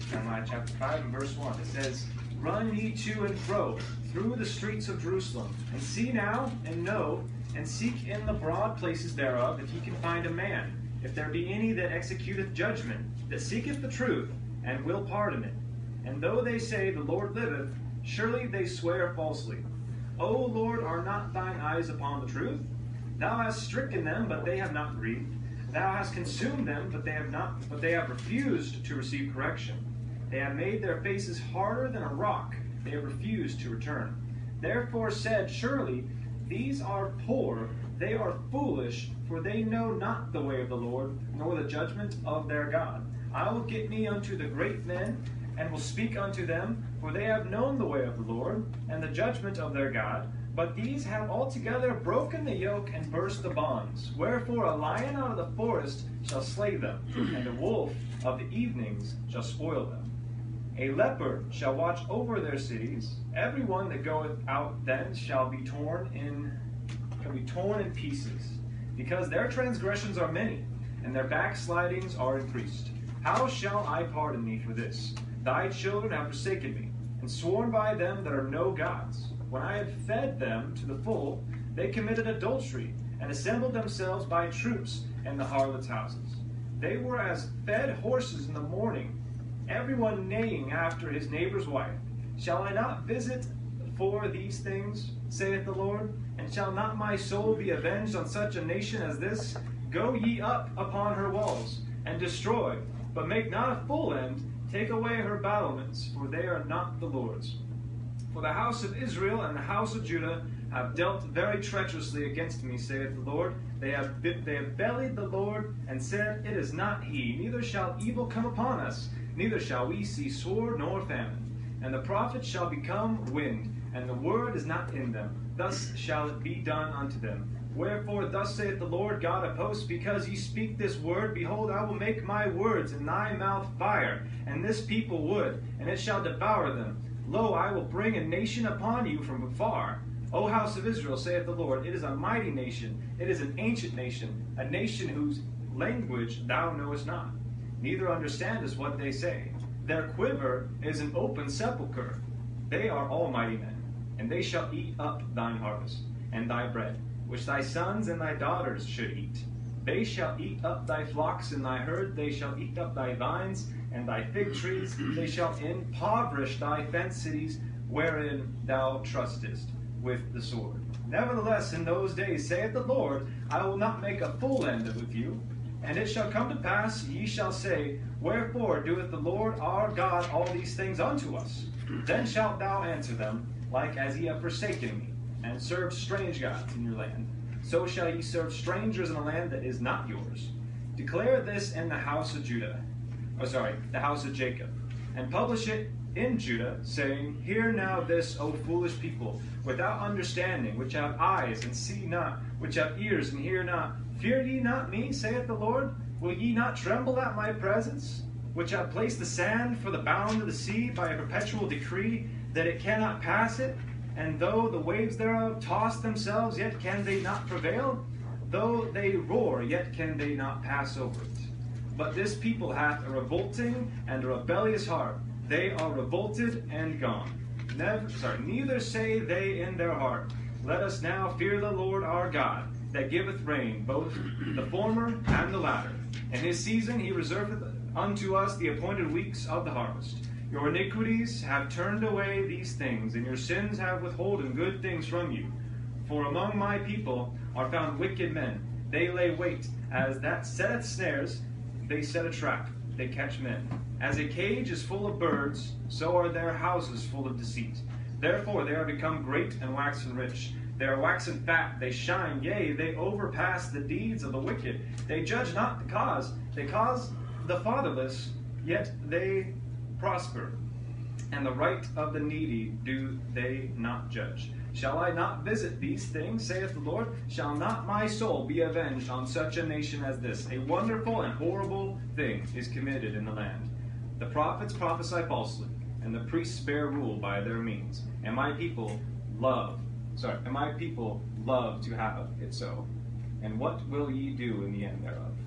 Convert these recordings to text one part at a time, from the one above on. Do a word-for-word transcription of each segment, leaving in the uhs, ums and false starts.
Nehemiah chapter five and verse one. It says, "Run ye to and fro through the streets of Jerusalem, and see now and know, and seek in the broad places thereof, if ye can find a man, if there be any that executeth judgment, that seeketh the truth, and will pardon it. And though they say, The Lord liveth, surely they swear falsely. O Lord, are not thine eyes upon the truth? Thou hast stricken them, but they have not grieved. Thou hast consumed them, but they have not, but they have refused to receive correction. They have made their faces harder than a rock. They have refused to return. Therefore said, Surely these are poor, they are foolish, for they know not the way of the Lord, nor the judgment of their God. I will get me unto the great men, and will speak unto them, for they have known the way of the Lord, and the judgment of their God. But these have altogether broken the yoke and burst the bonds. Wherefore a lion out of the forest shall slay them, and a wolf of the evenings shall spoil them. A leper shall watch over their cities. Every one that goeth out then shall be torn in shall be torn in pieces, because their transgressions are many, and their backslidings are increased. How shall I pardon thee for this? Thy children have forsaken me, and sworn by them that are no gods. When I had fed them to the full, they committed adultery, and assembled themselves by troops in the harlots' houses. They were as fed horses in the morning, every one neighing after his neighbor's wife. Shall I not visit for these things, saith the Lord? And shall not my soul be avenged on such a nation as this? Go ye up upon her walls, and destroy, but make not a full end. Take away her battlements, for they are not the Lord's. For the house of Israel and the house of Judah have dealt very treacherously against me, saith the Lord. They have they have bellied the Lord, and said, It is not he, neither shall evil come upon us, neither shall we see sword nor famine. And the prophets shall become wind, and the word is not in them. Thus shall it be done unto them. Wherefore thus saith the Lord God of hosts, because ye speak this word, behold, I will make my words in thy mouth fire, and this people wood, and it shall devour them. Lo, I will bring a nation upon you from afar. O house of Israel, saith the Lord, it is a mighty nation, it is an ancient nation, a nation whose language thou knowest not, neither understandest what they say. Their quiver is an open sepulchre. They are all mighty men, and they shall eat up thine harvest, and thy bread, which thy sons and thy daughters should eat. They shall eat up thy flocks and thy herd, they shall eat up thy vines and thy fig trees, they shall impoverish thy fenced cities, wherein thou trustest, with the sword. Nevertheless, in those days, saith the Lord, I will not make a full end with you. And it shall come to pass, ye shall say, Wherefore doeth the Lord our God all these things unto us? Then shalt thou answer them, like as ye have forsaken me, and served strange gods in your land. So shall ye serve strangers in a land that is not yours. Declare this in the house of Judah, oh sorry, the house of Jacob, and publish it in Judah, saying, Hear now this, O foolish people, without understanding, which have eyes and see not, which have ears and hear not. Fear ye not me, saith the Lord? Will ye not tremble at my presence, which have placed the sand for the bound of the sea by a perpetual decree, that it cannot pass it? And though the waves thereof toss themselves, yet can they not prevail? Though they roar, yet can they not pass over it. But this people hath a revolting and a rebellious heart. They are revolted and gone. Never, sorry, neither say they in their heart, Let us now fear the Lord our God, that giveth rain, both the former and the latter. In his season he reserveth unto us the appointed weeks of the harvest. Your iniquities have turned away these things, and your sins have withholden good things from you. For among my people are found wicked men. They lay wait, as that setteth snares, they set a trap, they catch men. As a cage is full of birds, so are their houses full of deceit. Therefore they are become great and waxen rich. They are waxen fat, they shine, yea, they overpass the deeds of the wicked. They judge not the cause, they cause the fatherless, yet they prosper. And the right of the needy do they not judge. Shall I not visit these things, saith the Lord? Shall not my soul be avenged on such a nation as this? A wonderful and horrible thing is committed in the land. The prophets prophesy falsely, and the priests bear rule by their means. And my people love, sorry, and my people love to have it so. And what will ye do in the end thereof?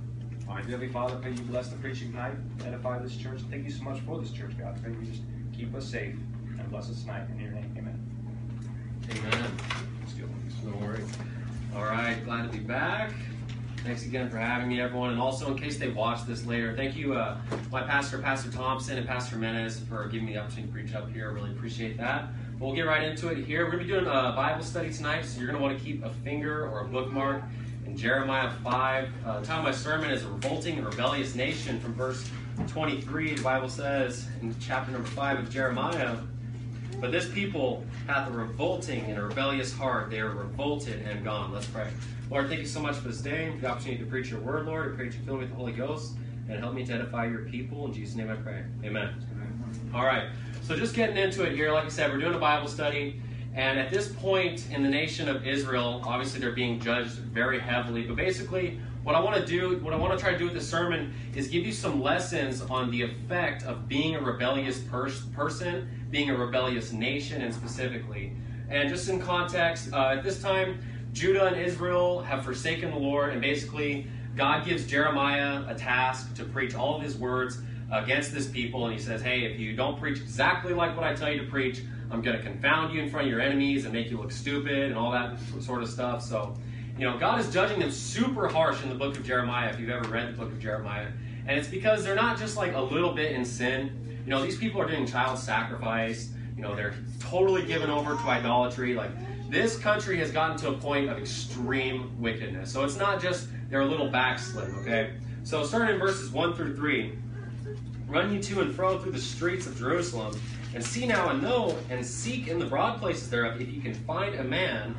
All right, Heavenly Father, pray you bless the preaching tonight, edify this church. Thank you so much for this church, God. Pray you just keep us safe and bless us tonight. In your name, amen. Amen. Let's go. No worries. All right, glad to be back. Thanks again for having me, everyone. And also, in case they watch this later, thank you, uh, my pastor, Pastor Thompson, and Pastor Menes, for giving me the opportunity to preach up here. I really appreciate that. But we'll get right into it here. We're going to be doing a Bible study tonight, so you're going to want to keep a finger or a bookmark in Jeremiah five. Uh, the title of my sermon is A Revolting and Rebellious Nation, from verse twenty-three. The Bible says in chapter number five of Jeremiah, "But this people hath a revolting and a rebellious heart. They are revolted and gone." Let's pray. Lord, thank you so much for this day, for the opportunity to preach your word, Lord. I pray that you fill me with the Holy Ghost and help me to edify your people. In Jesus' name I pray. Amen. Amen. All right. So just getting into it here, like I said, we're doing a Bible study. And at this point in the nation of Israel, obviously they're being judged very heavily. But basically, what I want to do, what I want to try to do with this sermon is give you some lessons on the effect of being a rebellious pers- person, being a rebellious nation, and specifically. And just in context, uh, at this time, Judah and Israel have forsaken the Lord, and basically God gives Jeremiah a task to preach all of his words against this people, and he says, hey, if you don't preach exactly like what I tell you to preach, I'm going to confound you in front of your enemies and make you look stupid and all that sort of stuff. So, you know, God is judging them super harsh in the book of Jeremiah, if you've ever read the book of Jeremiah. And it's because they're not just like a little bit in sin. You know, these people are doing child sacrifice. You know, they're totally given over to idolatry. Like, this country has gotten to a point of extreme wickedness. So it's not just they're a little backslid, okay? So starting in verses one through three, "Run ye to and fro through the streets of Jerusalem, and see now and know, and seek in the broad places thereof, if ye can find a man,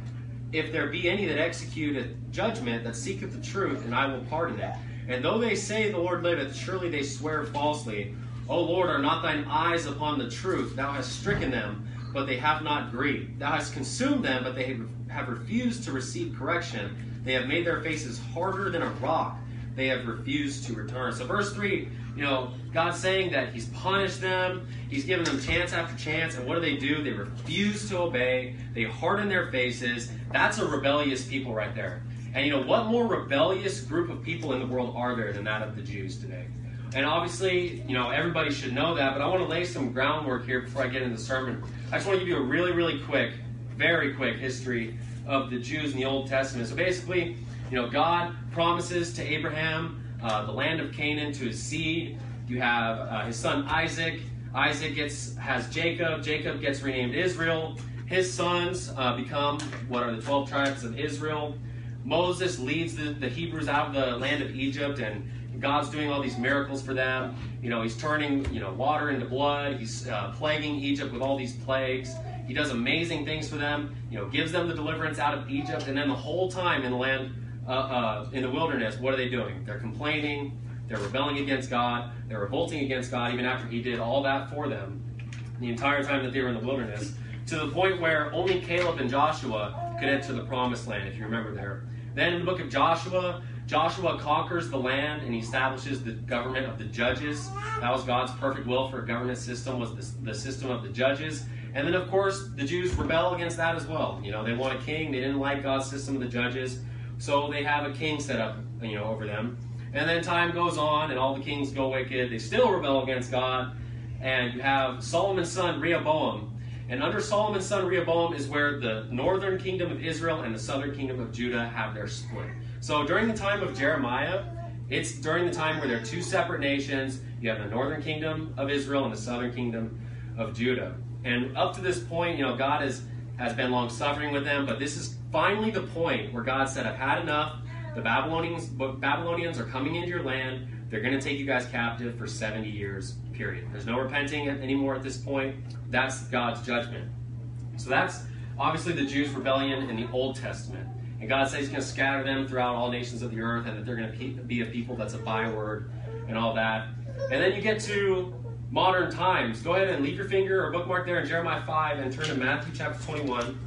if there be any that executeth judgment, that seeketh the truth, and I will pardon it. And though they say the Lord liveth, surely they swear falsely. O Lord, are not thine eyes upon the truth? Thou hast stricken them, but they have not grieved. Thou hast consumed them, but they have refused to receive correction. They have made their faces harder than a rock. They have refused to return." So verse three, you know, God's saying that he's punished them. He's given them chance after chance. And what do they do? They refuse to obey. They harden their faces. That's a rebellious people right there. And you know, what more rebellious group of people in the world are there than that of the Jews today? And obviously, you know, everybody should know that, but I want to lay some groundwork here before I get into the sermon. I just want to give you a really, really quick, very quick history of the Jews in the Old Testament. So basically, you know, God promises to Abraham uh, the land of Canaan to his seed. You have uh, his son Isaac. Isaac gets has Jacob. Jacob gets renamed Israel. His sons uh, become what are the twelve tribes of Israel. Moses leads the, the Hebrews out of the land of Egypt, and God's doing all these miracles for them. You know, he's turning, you know, water into blood. He's uh, plaguing Egypt with all these plagues. He does amazing things for them. You know, gives them the deliverance out of Egypt. And then the whole time in the land, uh, uh, in the wilderness, what are they doing? They're complaining. They're rebelling against God. They're revolting against God, even after he did all that for them the entire time that they were in the wilderness, to the point where only Caleb and Joshua could enter the promised land, if you remember there. Then in the book of Joshua, Joshua conquers the land and he establishes the government of the judges. That was God's perfect will for a government system, was the, the system of the judges. And then, of course, the Jews rebel against that as well. You know, they want a king. They didn't like God's system of the judges. So they have a king set up, you know, over them. And then time goes on and all the kings go wicked. They still rebel against God. And you have Solomon's son, Rehoboam. And under Solomon's son, Rehoboam, is where the northern kingdom of Israel and the southern kingdom of Judah have their split. So during the time of Jeremiah, it's during the time where there are two separate nations. You have the northern kingdom of Israel and the southern kingdom of Judah. And up to this point, you know, God has, has been long-suffering with them, but this is finally the point where God said, I've had enough. The Babylonians, Babylonians are coming into your land. They're going to take you guys captive for seventy years, period. There's no repenting anymore at this point. That's God's judgment. So that's obviously the Jews' rebellion in the Old Testament. And God says he's going to scatter them throughout all nations of the earth, and that they're going to be a people that's a byword and all that. And then you get to modern times. Go ahead and leave your finger or bookmark there in Jeremiah five and turn to Matthew chapter twenty-one.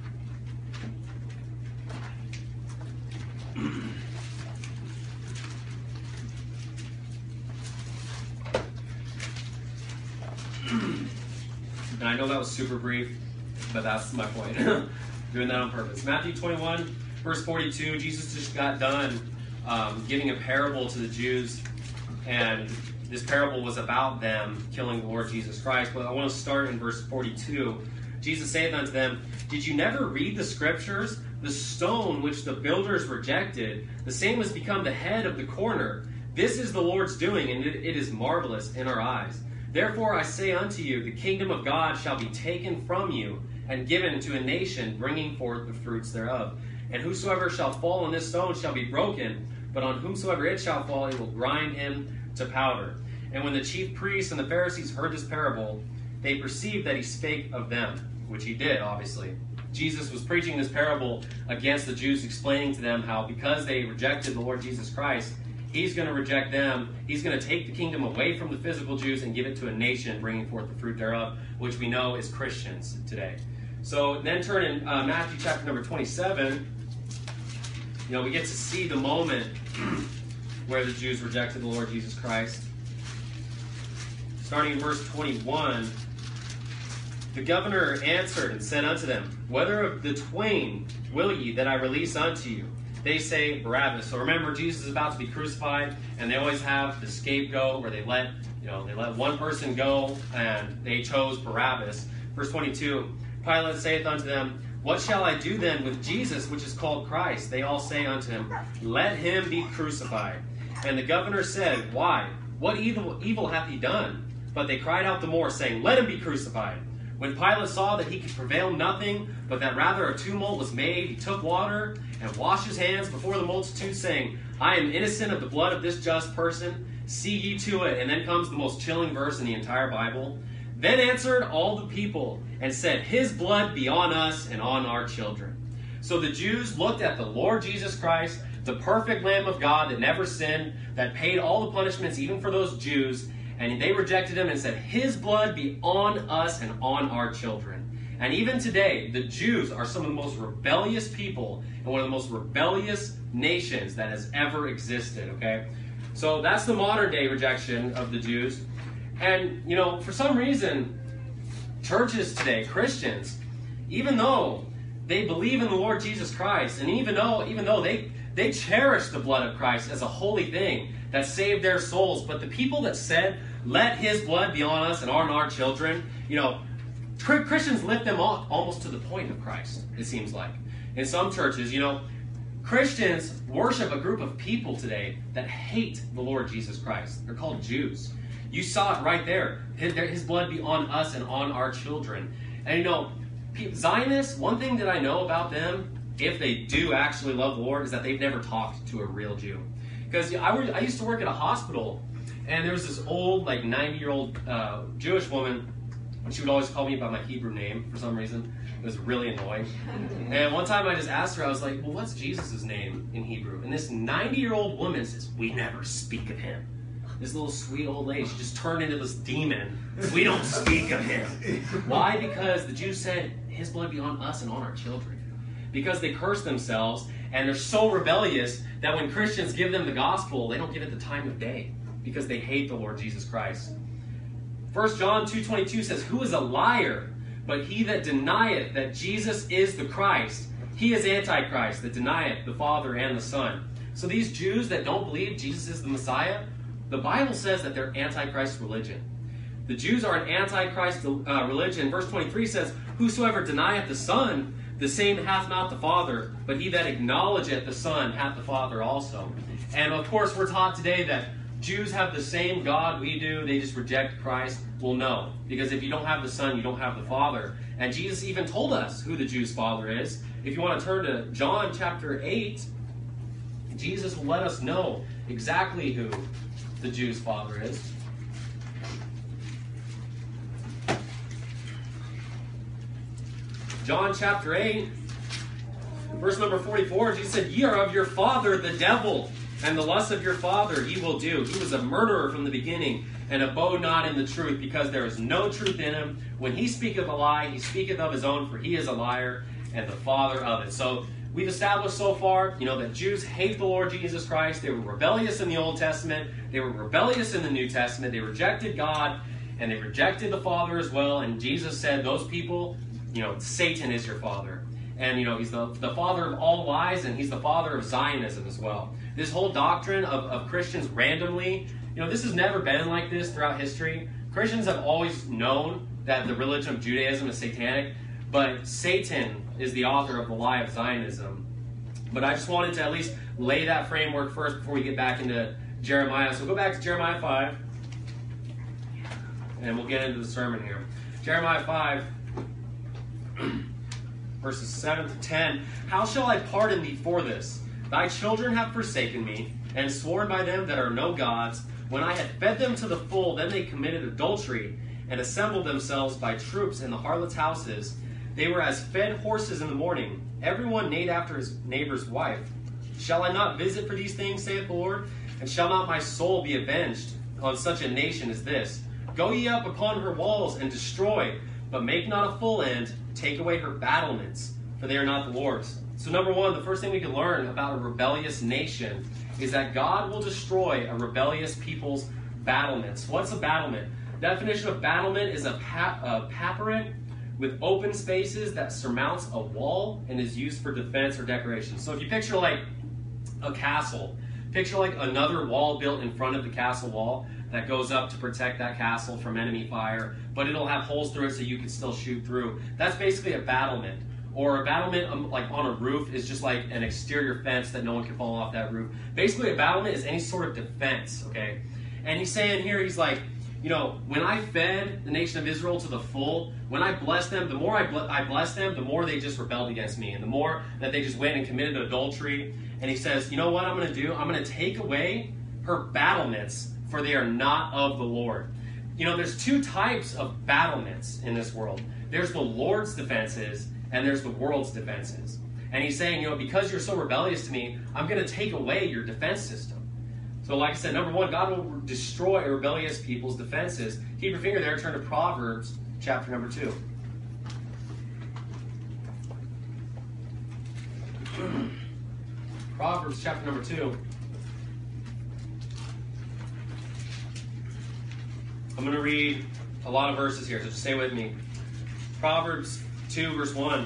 And I know that was super brief, but that's my point. Doing that on purpose. Matthew twenty-one, verse forty-two, Jesus just got done um, giving a parable to the Jews, and this parable was about them killing the Lord Jesus Christ. But I want to start in verse forty-two. Jesus saith unto them, Did you never read the scriptures? The stone which the builders rejected, the same has become the head of the corner. This is the Lord's doing, and it, it is marvelous in our eyes. Therefore I say unto you, the kingdom of God shall be taken from you, and given to a nation, bringing forth the fruits thereof. And whosoever shall fall on this stone shall be broken, but on whomsoever it shall fall, it will grind him to powder. And when the chief priests and the Pharisees heard this parable, they perceived that he spake of them, which he did, obviously. Jesus was preaching this parable against the Jews, explaining to them how because they rejected the Lord Jesus Christ, he's going to reject them. He's going to take the kingdom away from the physical Jews and give it to a nation, bringing forth the fruit thereof, which we know is Christians today. So then turn in uh, Matthew chapter number twenty-seven. You know, we get to see the moment where the Jews rejected the Lord Jesus Christ. Starting in verse twenty-one, the governor answered and said unto them, Whether of the twain will ye that I release unto you? They say Barabbas. So remember, Jesus is about to be crucified, and they always have the scapegoat where they let, you know, they let one person go, and they chose Barabbas. Verse twenty-two, Pilate saith unto them, What shall I do then with Jesus, which is called Christ? They all say unto him, Let him be crucified. And the governor said, Why? What evil, evil hath he done? But they cried out the more, saying, Let him be crucified. When Pilate saw that he could prevail nothing, but that rather a tumult was made, he took water and washed his hands before the multitude, saying, I am innocent of the blood of this just person. See ye to it. And then comes the most chilling verse in the entire Bible. Then answered all the people and said, His blood be on us and on our children. So the Jews looked at the Lord Jesus Christ, the perfect Lamb of God that never sinned, that paid all the punishments even for those Jews, and they rejected him and said, His blood be on us and on our children. And even today, the Jews are some of the most rebellious people and one of the most rebellious nations that has ever existed, okay? So that's the modern day rejection of the Jews. And, you know, for some reason, churches today, Christians, even though they believe in the Lord Jesus Christ, and even though, even though they, they cherish the blood of Christ as a holy thing that saved their souls, but the people that said, let his blood be on us and on our children, you know, Christians lift them all, almost to the point of Christ, it seems like. In some churches, you know, Christians worship a group of people today that hate the Lord Jesus Christ. They're called Jews. You saw it right there. His, his blood be on us and on our children. And you know, Zionists, one thing that I know about them, if they do actually love the Lord, is that they've never talked to a real Jew. Because I, I used to work at a hospital, and there was this old, like ninety-year-old uh, Jewish woman, and she would always call me by my Hebrew name for some reason. It was really annoying. And one time I just asked her, I was like, well, what's Jesus' name in Hebrew? And this ninety-year-old woman says, we never speak of him. This little sweet old lady, she just turned into this demon. We don't speak of him. Why? Because the Jews said, his blood be on us and on our children. Because they curse themselves, and they're so rebellious that when Christians give them the gospel, they don't give it the time of day because they hate the Lord Jesus Christ. First John two twenty-two says, who is a liar, but he that denieth that Jesus is the Christ? He is Antichrist, that denieth the Father and the Son. So these Jews that don't believe Jesus is the Messiah, the Bible says that they're Antichrist religion. The Jews are an Antichrist uh, religion. Verse twenty-three says, whosoever denieth the Son, the same hath not the Father, but he that acknowledgeth the Son hath the Father also. And of course, we're taught today that Jews have the same God we do, they just reject Christ. Well, no, because if you don't have the Son, you don't have the Father. And Jesus even told us who the Jews' Father is. If you want to turn to John chapter eight, Jesus will let us know exactly who the Jews' Father is. John chapter eight, verse number forty-four, Jesus said, ye are of your father the devil, and the lust of your father he will do. He was a murderer from the beginning, and abode not in the truth, because there is no truth in him. When he speaketh a lie, he speaketh of his own, for he is a liar, and the father of it. So we've established so far, you know, that Jews hate the Lord Jesus Christ. They were rebellious in the Old Testament. They were rebellious in the New Testament. They rejected God, and they rejected the Father as well. And Jesus said, those people, you know, Satan is your father. And, you know, he's the, the father of all lies, and he's the father of Zionism as well. This whole doctrine of, of Christians randomly, you know, this has never been like this throughout history. Christians have always known that the religion of Judaism is satanic, but Satan is the author of the lie of Zionism. But I just wanted to at least lay that framework first before we get back into Jeremiah. So go back to Jeremiah five, and we'll get into the sermon here. Jeremiah five, verses seven to ten. How shall I pardon thee for this? Thy children have forsaken me, and sworn by them that are no gods. When I had fed them to the full, then they committed adultery, and assembled themselves by troops in the harlots' houses. They were as fed horses in the morning. Everyone neighed after his neighbor's wife. Shall I not visit for these things, saith the Lord? And shall not my soul be avenged on such a nation as this? Go ye up upon her walls, and destroy, but make not a full end. Take away her battlements, for they are not the Lord's. So number one, the first thing we can learn about a rebellious nation is that God will destroy a rebellious people's battlements. What's a battlement? Definition of battlement is a, pa- a parapet with open spaces that surmounts a wall and is used for defense or decoration. So if you picture like a castle, picture like another wall built in front of the castle wall that goes up to protect that castle from enemy fire, but it'll have holes through it so you can still shoot through. That's basically a battlement. Or a battlement um, like on a roof is just like an exterior fence that no one can fall off that roof. Basically a battlement is any sort of defense, okay? And he's saying here, he's like, you know, when I fed the nation of Israel to the full, when I blessed them, the more I, ble- I blessed them, the more they just rebelled against me. And the more that they just went and committed adultery. And he says, you know what I'm going to do? I'm going to take away her battlements, for they are not of the Lord. You know, there's two types of battlements in this world. There's the Lord's defenses, and there's the world's defenses. And he's saying, you know, because you're so rebellious to me, I'm going to take away your defense system. So like I said, number one, God will destroy a rebellious people's defenses. Keep your finger there, turn to Proverbs chapter number two. Proverbs chapter number two. I'm going to read a lot of verses here, so just stay with me. Proverbs two, verse one.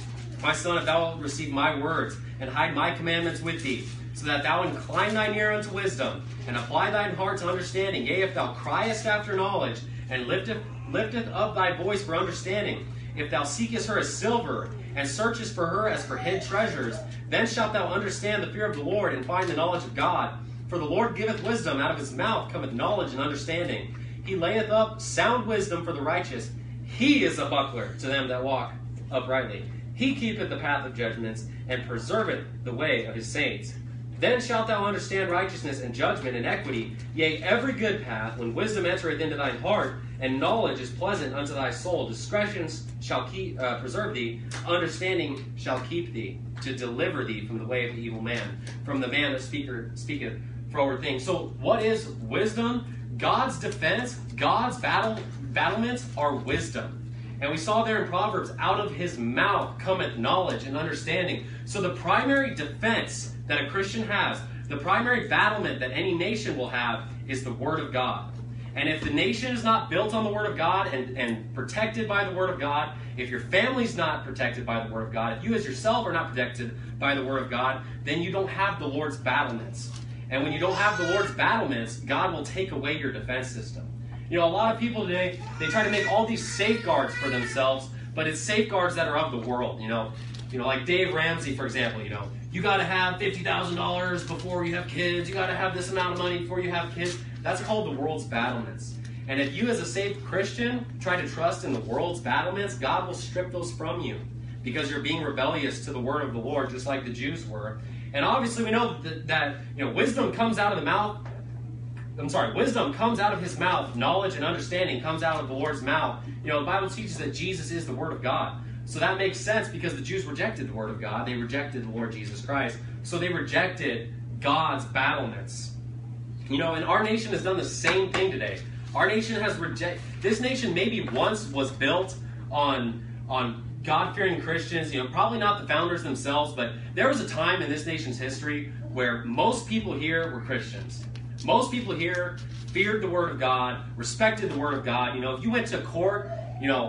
My son, if thou wilt receive my words, and hide my commandments with thee, so that thou incline thine ear unto wisdom, and apply thine heart to understanding. Yea, if thou criest after knowledge, and lifteth, lifteth up thy voice for understanding, if thou seekest her as silver, and searchest for her as for hid treasures, then shalt thou understand the fear of the Lord, and find the knowledge of God. For the Lord giveth wisdom, out of his mouth cometh knowledge and understanding. He layeth up sound wisdom for the righteous. He is a buckler to them that walk uprightly. He keepeth the path of judgments, and preserveth the way of his saints. Then shalt thou understand righteousness and judgment and equity, yea, every good path, when wisdom entereth into thine heart, and knowledge is pleasant unto thy soul. Discretion shall keep, uh, preserve thee, understanding shall keep thee, to deliver thee from the way of the evil man, from the man that speaker, speaketh froward things. So what is wisdom? God's defense, God's battle, battlements are wisdom. And we saw there in Proverbs, out of his mouth cometh knowledge and understanding. So the primary defense that a Christian has, the primary battlement that any nation will have, is the Word of God. And if the nation is not built on the Word of God and, and protected by the Word of God, if your family's not protected by the Word of God, if you as yourself are not protected by the Word of God, then you don't have the Lord's battlements. And when you don't have the Lord's battlements, God will take away your defense system. You know, a lot of people today, they try to make all these safeguards for themselves, but it's safeguards that are of the world, you know. You know, like Dave Ramsey, for example, you know. You got to have fifty thousand dollars before you have kids. You got to have this amount of money before you have kids. That's called the world's battlements. And if you as a saved Christian try to trust in the world's battlements, God will strip those from you because you're being rebellious to the word of the Lord, just like the Jews were. And obviously we know that, that you know, wisdom comes out of the mouth. I'm sorry, wisdom comes out of his mouth. Knowledge and understanding comes out of the Lord's mouth. You know, the Bible teaches that Jesus is the Word of God. So that makes sense because the Jews rejected the Word of God. They rejected the Lord Jesus Christ. So they rejected God's battlements. You know, and our nation has done the same thing today. Our nation has rejected... This nation maybe once was built on, on God-fearing Christians. You know, probably not the founders themselves, but there was a time in this nation's history where most people here were Christians. Most people here feared the Word of God, respected the Word of God. You know, if you went to court, you know,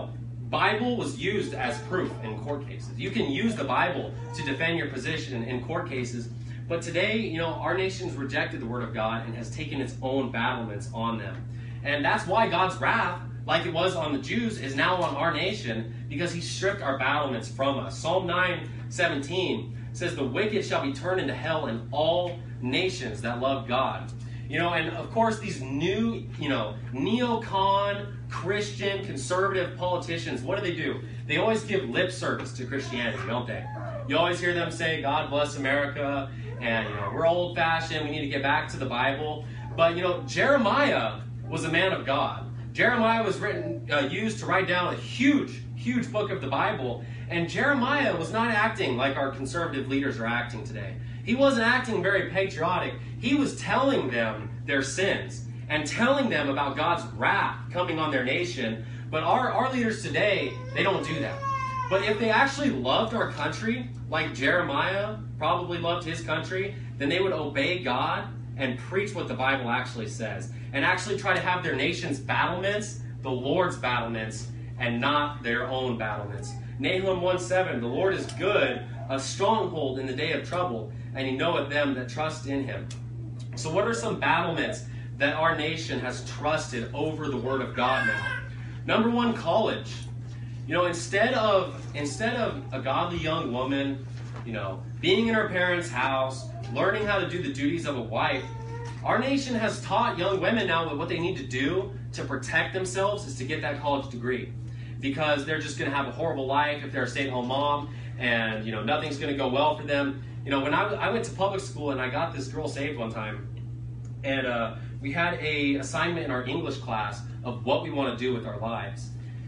Bible was used as proof in court cases. You can use the Bible to defend your position in court cases. But today, you know, our nation's rejected the Word of God and has taken its own battlements on them. And that's why God's wrath, like it was on the Jews, is now on our nation, because he stripped our battlements from us. Psalm nine seventeen says, the wicked shall be turned into hell, and all nations that love God. You know, and of course, these new, you know, neocon, Christian, conservative politicians, what do they do? They always give lip service to Christianity, don't they? You always hear them say, God bless America, and, you know, we're old-fashioned, we need to get back to the Bible. But, you know, Jeremiah was a man of God. Jeremiah was written, uh, used to write down a huge, huge book of the Bible, and Jeremiah was not acting like our conservative leaders are acting today. He wasn't acting very patriotic. He was telling them their sins and telling them about God's wrath coming on their nation. But our, our leaders today, they don't do that. But if they actually loved our country, like Jeremiah probably loved his country, then they would obey God and preach what the Bible actually says, and actually try to have their nation's battlements, the Lord's battlements, and not their own battlements. Nahum one seven, the Lord is good, a stronghold in the day of trouble, and he knoweth them that trust in him. So what are some battlements that our nation has trusted over the Word of God now? Number one, college. You know, instead of instead of a godly young woman, you know, being in her parents' house, learning how to do the duties of a wife, our nation has taught young women now that what they need to do to protect themselves is to get that college degree, because they're just going to have a horrible life if they're a stay-at-home mom, and, you know, nothing's going to go well for them. You know, when I, I went to public school and I got this girl saved one time, and uh, we had a assignment in our English class of what we want to do with our lives.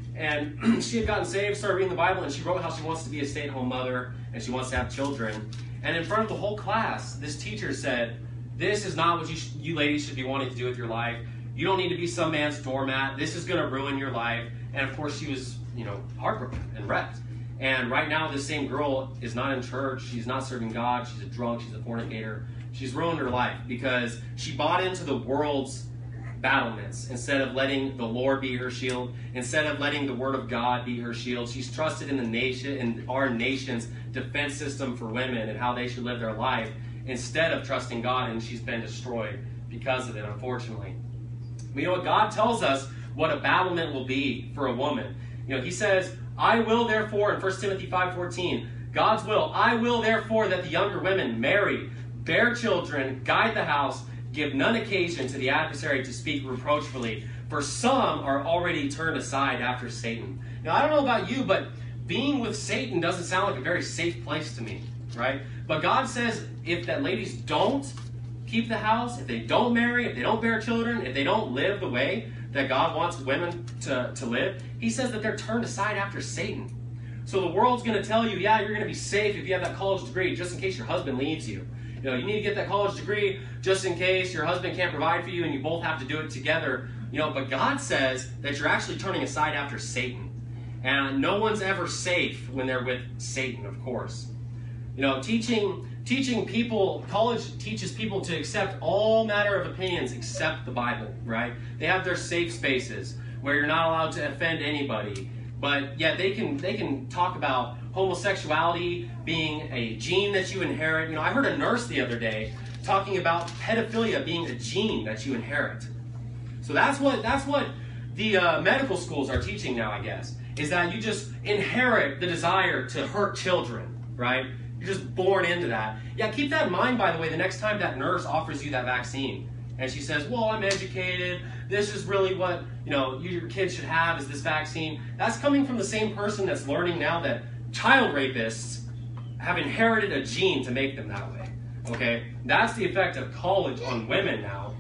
And she had gotten saved, started reading the Bible, and she wrote how she wants to be a stay-at-home mother and she wants to have children. And in front of the whole class, this teacher said, this is not what you, sh- you ladies should be wanting to do with your life. You don't need to be some man's doormat. This is going to ruin your life. And of course, she was, you know, heartbroken and wrecked. And right now, this same girl is not in church. She's not serving God. She's a drunk. She's a fornicator. She's ruined her life because she bought into the world's battlements instead of letting the Lord be her shield, instead of letting the Word of God be her shield. She's trusted in the nation, in our nation's defense system for women and how they should live their life, instead of trusting God, and she's been destroyed because of it, unfortunately. But you know what? God tells us what a battlement will be for a woman. You know, he says, I will therefore, in First Timothy five fourteen, God's will, I will therefore that the younger women marry, bear children, guide the house, give none occasion to the adversary to speak reproachfully, for some are already turned aside after Satan. Now, I don't know about you, but being with Satan doesn't sound like a very safe place to me, right? But God says if that ladies don't keep the house, if they don't marry, if they don't bear children, if they don't live the way that God wants women to, to live, he says that they're turned aside after Satan. So the world's going to tell you, yeah, you're going to be safe if you have that college degree, just in case your husband leaves you. You know, you need to get that college degree just in case your husband can't provide for you and you both have to do it together. You know, but God says that you're actually turning aside after Satan. And no one's ever safe when they're with Satan, of course. You know, teaching teaching people, college teaches people to accept all matter of opinions except the Bible, right? They have their safe spaces where you're not allowed to offend anybody. But yet they can they can talk about homosexuality being a gene that you inherit. You know, I heard a nurse the other day talking about pedophilia being a gene that you inherit. So that's what that's what the uh, medical schools are teaching now, I guess, is that you just inherit the desire to hurt children, right? You're just born into that. Yeah, keep that in mind, by the way, the next time that nurse offers you that vaccine. And she says, well, I'm educated. This is really what, you know, you, your kids should have is this vaccine. That's coming from the same person that's learning now that child rapists have inherited a gene to make them that way. Okay? That's the effect of college on women now.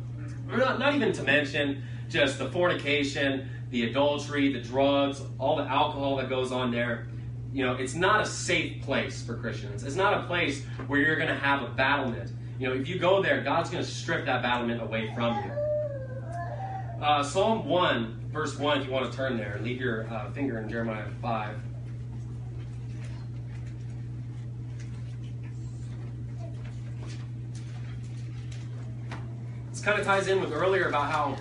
Not, not even to mention just the fornication, the adultery, the drugs, all the alcohol that goes on there. You know, it's not a safe place for Christians. It's not a place where you're going to have a battlement. You know, if you go there, God's going to strip that battlement away from you. Uh, Psalm one, verse one, if you want to turn there, leave your uh, finger in Jeremiah five. This kind of ties in with earlier about how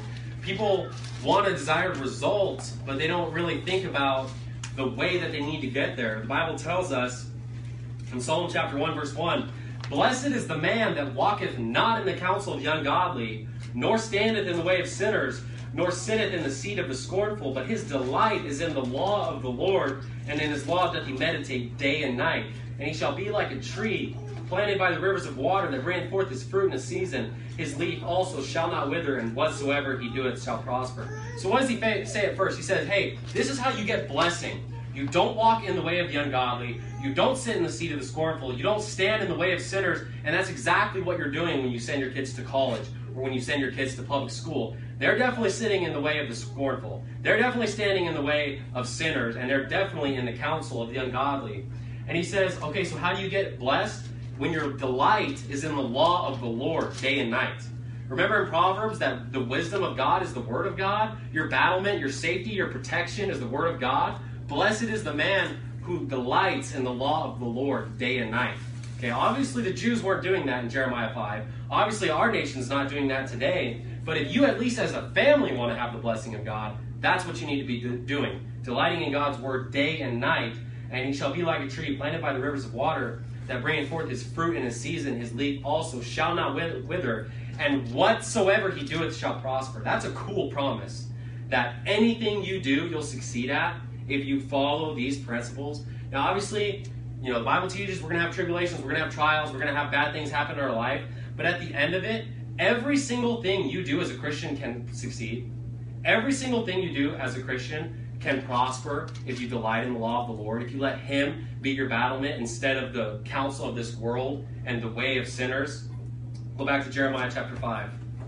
people want a desired result, but they don't really think about the way that they need to get there. The Bible tells us in Psalm chapter one, verse one, "Blessed is the man that walketh not in the counsel of the ungodly, nor standeth in the way of sinners, nor sitteth in the seat of the scornful, but his delight is in the law of the Lord, and in his law doth he meditate day and night. And he shall be like a tree planted by the rivers of water, that bringeth forth his fruit in his season. His leaf also shall not wither, and whatsoever he doeth shall prosper." So what does he say at first? He says, hey, this is how you get blessing. You don't walk in the way of the ungodly. You don't sit in the seat of the scornful. You don't stand in the way of sinners. And that's exactly what you're doing when you send your kids to college or when you send your kids to public school. They're definitely sitting in the way of the scornful. They're definitely standing in the way of sinners, and they're definitely in the counsel of the ungodly. And he says, okay, so how do you get blessed? When your delight is in the law of the Lord day and night. Remember in Proverbs that the wisdom of God is the word of God? Your battlement, your safety, your protection is the word of God? Blessed is the man who delights in the law of the Lord day and night. Okay, obviously the Jews weren't doing that in Jeremiah five. Obviously our nation's not doing that today. But if you at least as a family want to have the blessing of God, that's what you need to be do- doing. Delighting in God's word day and night. And he shall be like a tree planted by the rivers of water, that bringeth forth his fruit in his season. His leaf also shall not wither. And whatsoever he doeth shall prosper. That's a cool promise. That anything you do, you'll succeed at if you follow these principles. Now obviously, you know, the Bible teaches we're going to have tribulations, we're going to have trials, we're going to have bad things happen in our life. But at the end of it, every single thing you do as a Christian can succeed. Every single thing you do as a Christian can prosper if you delight in the law of the Lord, if you let him be your battlement instead of the counsel of this world and the way of sinners. Go back to Jeremiah chapter five.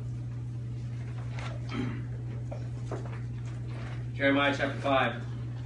Jeremiah chapter five,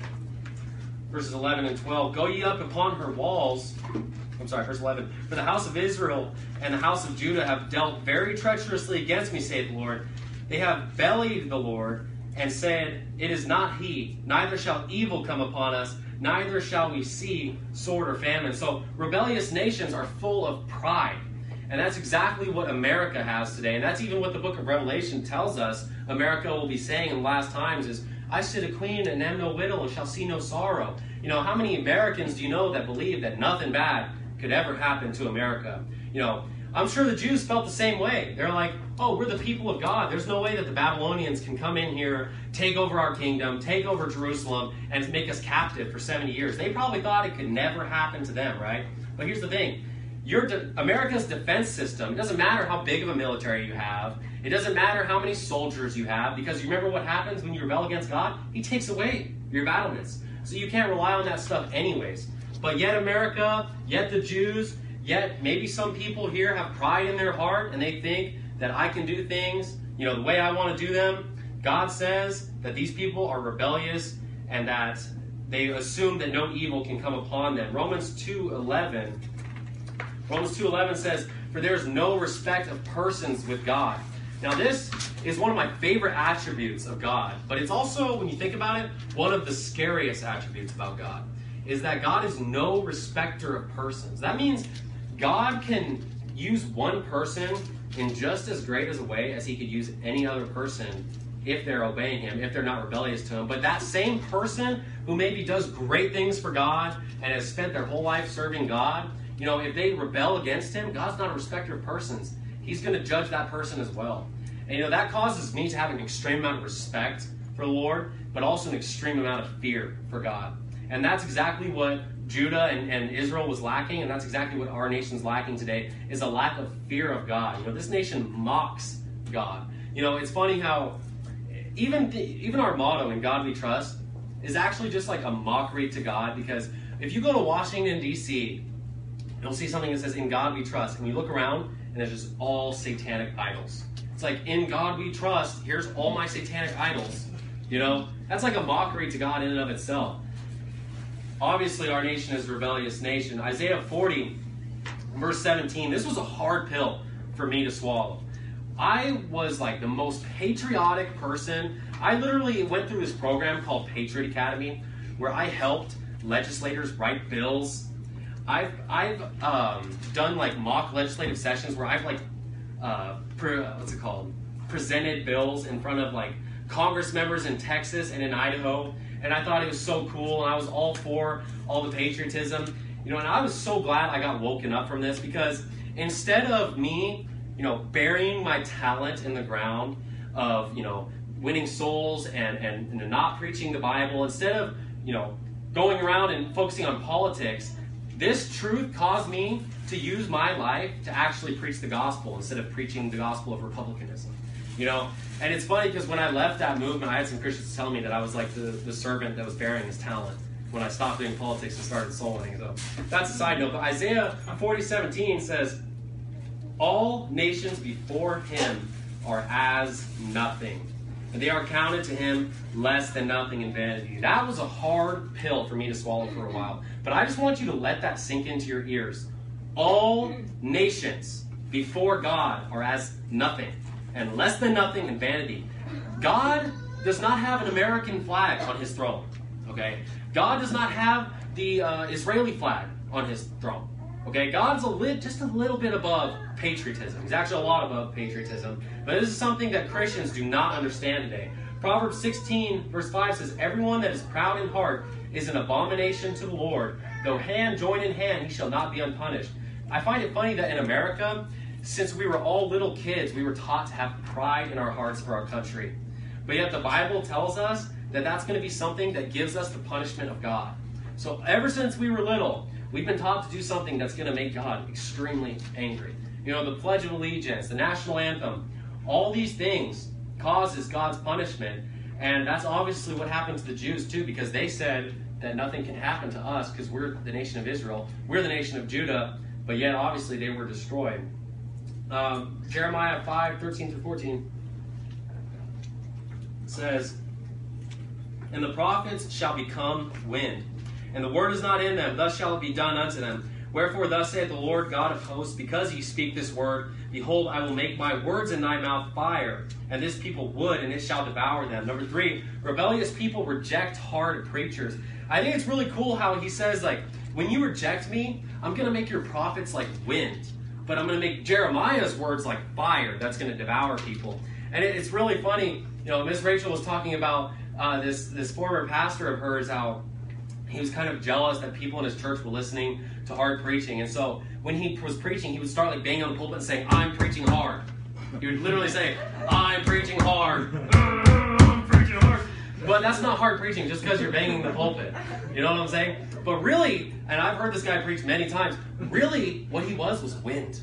verses eleven and twelve. "Go ye up upon her walls." I'm sorry, verse eleven. "For the house of Israel and the house of Judah have dealt very treacherously against me, saith the Lord. They have bellied the Lord, and said, It is not he, neither shall evil come upon us, neither shall we see sword or famine." So rebellious nations are full of pride. And that's exactly what America has today. And that's even what the book of Revelation tells us America will be saying in the last times is, "I sit a queen and am no widow and shall see no sorrow." You know, how many Americans do you know that believe that nothing bad could ever happen to America? You know, I'm sure the Jews felt the same way. They're like, oh, we're the people of God. There's no way that the Babylonians can come in here, take over our kingdom, take over Jerusalem, and make us captive for seventy years. They probably thought it could never happen to them, right? But here's the thing. Your de- America's defense system, it doesn't matter how big of a military you have. It doesn't matter how many soldiers you have, because you remember what happens when you rebel against God? He takes away your battlements. So you can't rely on that stuff anyways. But yet America, yet the Jews, yet maybe some people here have pride in their heart and they think that I can do things, you know, the way I want to do them. God says that these people are rebellious and that they assume that no evil can come upon them. Romans two eleven. Romans two eleven says, "For there is no respect of persons with God." Now this is one of my favorite attributes of God, but it's also, when you think about it, one of the scariest attributes about God, is that God is no respecter of persons. That means God can use one person in just as great as a way as he could use any other person if they're obeying him, if they're not rebellious to him. But that same person who maybe does great things for God and has spent their whole life serving God, you know, if they rebel against him, God's not a respecter of persons. He's going to judge that person as well. And, you know, that causes me to have an extreme amount of respect for the Lord, but also an extreme amount of fear for God. And that's exactly what Judah and, and Israel was lacking, and that's exactly what our nation's lacking today, is a lack of fear of God. You know, this nation mocks God. You know, it's funny how even, the, even our motto, "In God We Trust," is actually just like a mockery to God, because if you go to Washington, D C, you'll see something that says, "In God We Trust," and you look around, and it's just all satanic idols. It's like, "In God we trust, here's all my satanic idols." You know, that's like a mockery to God in and of itself. Obviously, our nation is a rebellious nation. Isaiah forty, verse seventeen, this was a hard pill for me to swallow. I was like the most patriotic person. I literally went through this program called Patriot Academy, where I helped legislators write bills. I've I've um, done like mock legislative sessions where I've like uh, per, what's it called? presented bills in front of like Congress members in Texas and in Idaho, and I thought it was so cool, and I was all for all the patriotism, you know, and I was so glad I got woken up from this, because instead of me, you know, burying my talent in the ground of, you know, winning souls and, and, and not preaching the Bible, instead of, you know, going around and focusing on politics, this truth caused me to use my life to actually preach the gospel instead of preaching the gospel of republicanism. You know, and it's funny because when I left that movement, I had some Christians tell me that I was like the, the servant that was burying his talent when I stopped doing politics and started soul winning. So that's a side note. But Isaiah forty seventeen says, all nations before him are as nothing, and they are counted to him less than nothing in vanity. That was a hard pill for me to swallow for a while. But I just want you to let that sink into your ears. All nations before God are as nothing, and less than nothing in vanity. God does not have an American flag on his throne. Okay? God does not have the uh, Israeli flag on his throne. Okay? God's a lit, just a little bit above patriotism. He's actually a lot above patriotism. But this is something that Christians do not understand today. Proverbs sixteen, verse five says, everyone that is proud in heart is an abomination to the Lord. Though hand join in hand, he shall not be unpunished. I find it funny that in America, since we were all little kids, we were taught to have pride in our hearts for our country. But yet the Bible tells us that that's going to be something that gives us the punishment of God. So ever since we were little, we've been taught to do something that's going to make God extremely angry. You know, the Pledge of Allegiance, the national anthem, all these things causes God's punishment. And that's obviously what happened to the Jews too, because they said that nothing can happen to us because we're the nation of Israel. We're the nation of Judah, but yet obviously they were destroyed. Um, Jeremiah five, thirteen through fourteen says, and the prophets shall become wind, and the word is not in them, thus shall it be done unto them. Wherefore thus saith the Lord God of hosts, because ye speak this word, behold, I will make my words in thy mouth fire, and this people wood, and it shall devour them. Number three, rebellious people reject hard preachers. I think it's really cool how he says, like, when you reject me, I'm going to make your prophets like wind. But I'm going to make Jeremiah's words like fire that's going to devour people. And it, it's really funny. You know, Miss Rachel was talking about uh, this, this former pastor of hers, how he was kind of jealous that people in his church were listening to hard preaching. And so when he was preaching, he would start like banging on the pulpit and saying, I'm preaching hard. He would literally say, I'm preaching hard. I'm preaching hard. But that's not hard preaching just because you're banging the pulpit. You know what I'm saying? But really, and I've heard this guy preach many times, really what he was was wind.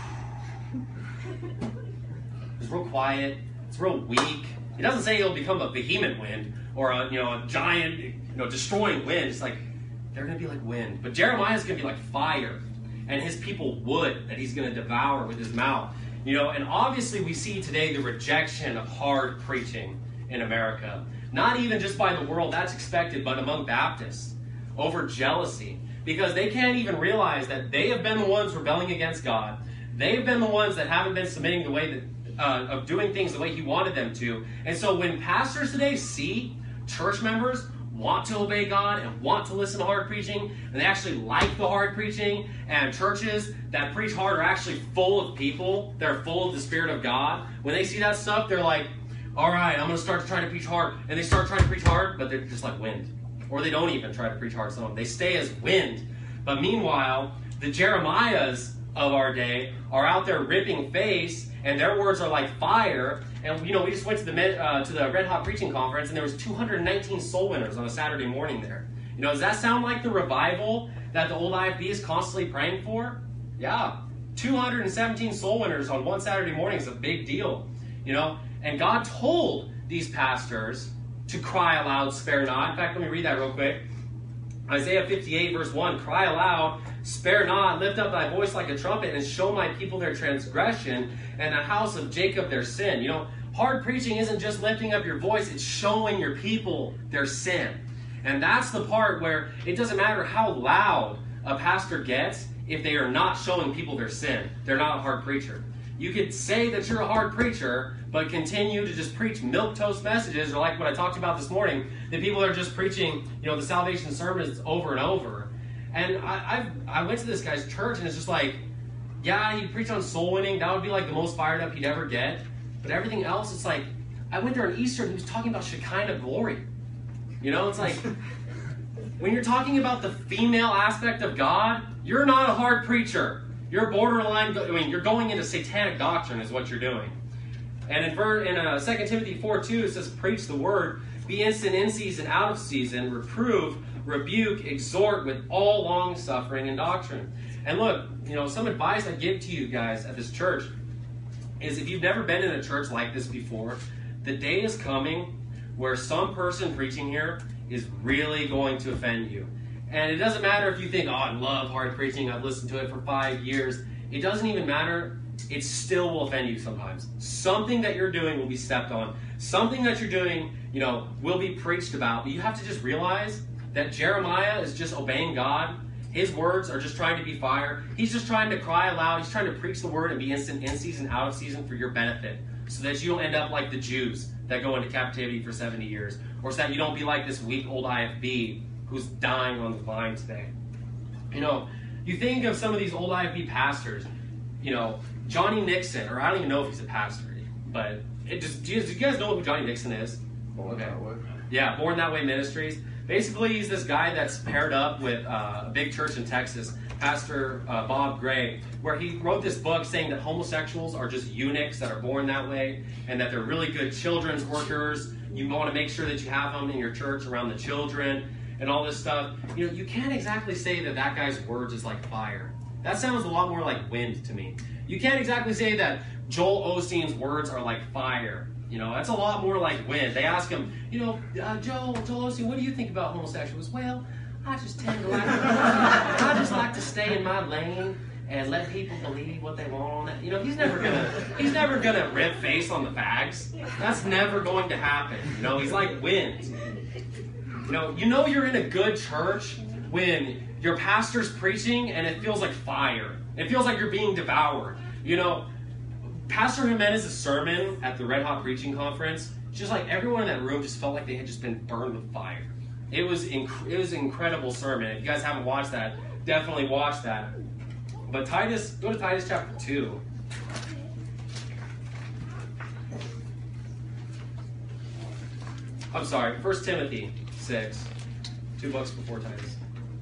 It's real quiet. It's real weak. He doesn't say he'll become a vehement wind or a, you know, a giant, you know, destroying wind. It's like, they're going to be like wind. But Jeremiah's going to be like fire. And his people wood that he's going to devour with his mouth. You know, and obviously we see today the rejection of hard preaching in America. Not even just by the world, that's expected, but among Baptists. Over jealousy. Because they can't even realize that they have been the ones rebelling against God. They have been the ones that haven't been submitting the way that uh, of doing things the way he wanted them to. And so when pastors today see church members want to obey God and want to listen to hard preaching, and they actually like the hard preaching, and churches that preach hard are actually full of people, they're full of the Spirit of God, when they see that stuff, they're like, all right, I'm going to start trying to preach hard. And they start trying to preach hard, but they're just like wind. Or they don't even try to preach hard, some of them. They stay as wind. But meanwhile, the Jeremiahs of our day are out there ripping face, and their words are like fire. And, you know, we just went to the uh, to the Red Hot Preaching Conference, and there was two hundred nineteen soul winners on a Saturday morning there. You know, does that sound like the revival that the old I F B is constantly praying for? Yeah. two hundred seventeen soul winners on one Saturday morning is a big deal. You know, and God told these pastors to cry aloud, spare not. In fact, let me read that real quick. Isaiah fifty-eight, verse one, cry aloud, spare not, lift up thy voice like a trumpet, and show my people their transgression, and the house of Jacob their sin. You know, hard preaching isn't just lifting up your voice, it's showing your people their sin. And that's the part where it doesn't matter how loud a pastor gets if they are not showing people their sin. They're not a hard preacher. You could say that you're a hard preacher, but continue to just preach milquetoast messages, or like what I talked about this morning, that people are just preaching, you know, the salvation sermons over and over. And I I've, I went to this guy's church, and it's just like, yeah, he'd preach on soul winning. That would be like the most fired up he'd ever get. But everything else, it's like, I went there on Easter and he was talking about Shekinah glory. You know, it's like, when you're talking about the female aspect of God, you're not a hard preacher. You're borderline, I mean, you're going into satanic doctrine is what you're doing. And in, in uh, Second Timothy four two, it says, preach the word, be instant in season, out of season, reprove, rebuke, exhort with all long suffering and doctrine. And look, you know, some advice I give to you guys at this church is if you've never been in a church like this before, the day is coming where some person preaching here is really going to offend you. And it doesn't matter if you think, oh, I love hard preaching, I've listened to it for five years. It doesn't even matter. It still will offend you sometimes. Something that you're doing will be stepped on. Something that you're doing, you know, will be preached about. But you have to just realize that Jeremiah is just obeying God. His words are just trying to be fire. He's just trying to cry aloud. He's trying to preach the word and be instant in season, out of season for your benefit. So that you don't end up like the Jews that go into captivity for seventy years. Or so that you don't be like this weak old I F B who's dying on the vine today. You know, you think of some of these old I F B pastors, you know, Johnny Nixon, or I don't even know if he's a pastor, but it just, do you, do you guys know who Johnny Nixon is? Born Okay. That Way. Yeah, Born That Way Ministries. Basically, he's this guy that's paired up with uh, a big church in Texas, Pastor uh, Bob Gray, where he wrote this book saying that homosexuals are just eunuchs that are born that way, and that they're really good children's workers. You want to make sure that you have them in your church around the children and all this stuff. You know, you can't exactly say that that guy's words is like fire. That sounds a lot more like wind to me. You can't exactly say that Joel Osteen's words are like fire. You know, that's a lot more like wind. They ask him, you know, uh, Joel, Joel Osteen, what do you think about homosexuals? Well, I just tend to like, I just like to stay in my lane and let people believe what they want. You know, he's never gonna, he's never gonna rip face on the fags. That's never going to happen. You know, he's like wind. You know, you know you're in a good church when your pastor's preaching and it feels like fire. It feels like you're being devoured. You know, Pastor Jimenez's sermon at the Red Hot Preaching Conference, just like everyone in that room just felt like they had just been burned with fire. It was inc- it was an incredible sermon. If you guys haven't watched that, definitely watch that. But Titus, go to Titus chapter two. I'm sorry, First Timothy six. Two books before Titus.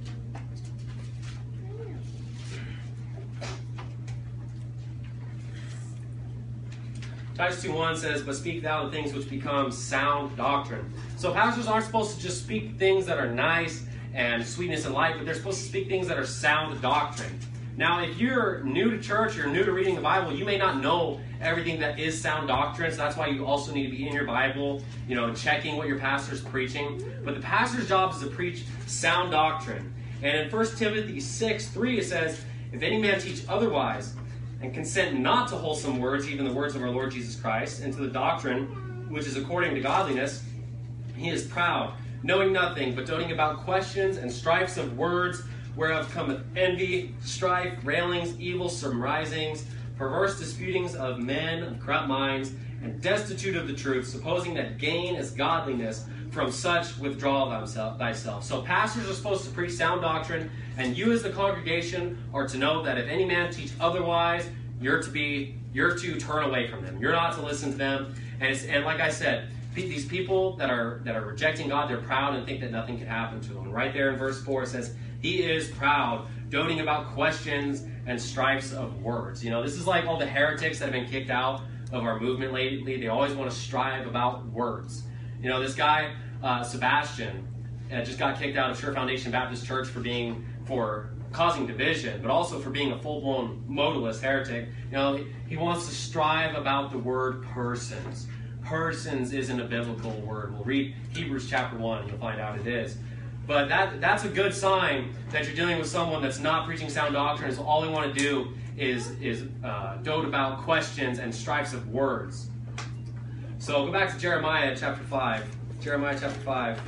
Titus two one says, but speak thou the things which become sound doctrine. So pastors aren't supposed to just speak things that are nice and sweetness and light, but they're supposed to speak things that are sound doctrine. Now, if you're new to church, you're new to reading the Bible, you may not know everything that is sound doctrine, so that's why you also need to be in your Bible, you know, checking what your pastor's preaching. But the pastor's job is to preach sound doctrine. And in First Timothy six three, it says, if any man teach otherwise, and consent not to wholesome words, even the words of our Lord Jesus Christ, and to the doctrine which is according to godliness, he is proud, knowing nothing, but doting about questions and strifes of words, whereof cometh envy, strife, railings, evil surmisings, perverse disputings of men of corrupt minds, and destitute of the truth, supposing that gain is godliness. From such withdraw thyself. So pastors are supposed to preach sound doctrine, and you as the congregation are to know that if any man teach otherwise, you're to be, you're to turn away from them. You're not to listen to them. And it's, and like I said, these people that are that are rejecting God, they're proud and think that nothing can happen to them. And right there in verse four it says, he is proud, doting about questions and strifes of words. You know, this is like all the heretics that have been kicked out of our movement lately. They always want to strive about words. You know, this guy, uh, Sebastian, uh, just got kicked out of Sure Foundation Baptist Church for being, for causing division, but also for being a full-blown modalist heretic. You know, he, he wants to strive about the word persons. Persons isn't a biblical word. We'll read Hebrews chapter one, and you'll find out it is. But that that's a good sign that you're dealing with someone that's not preaching sound doctrine, so all they want to do is, is uh, dote about questions and strifes of words. So go back to Jeremiah chapter five. Jeremiah chapter five.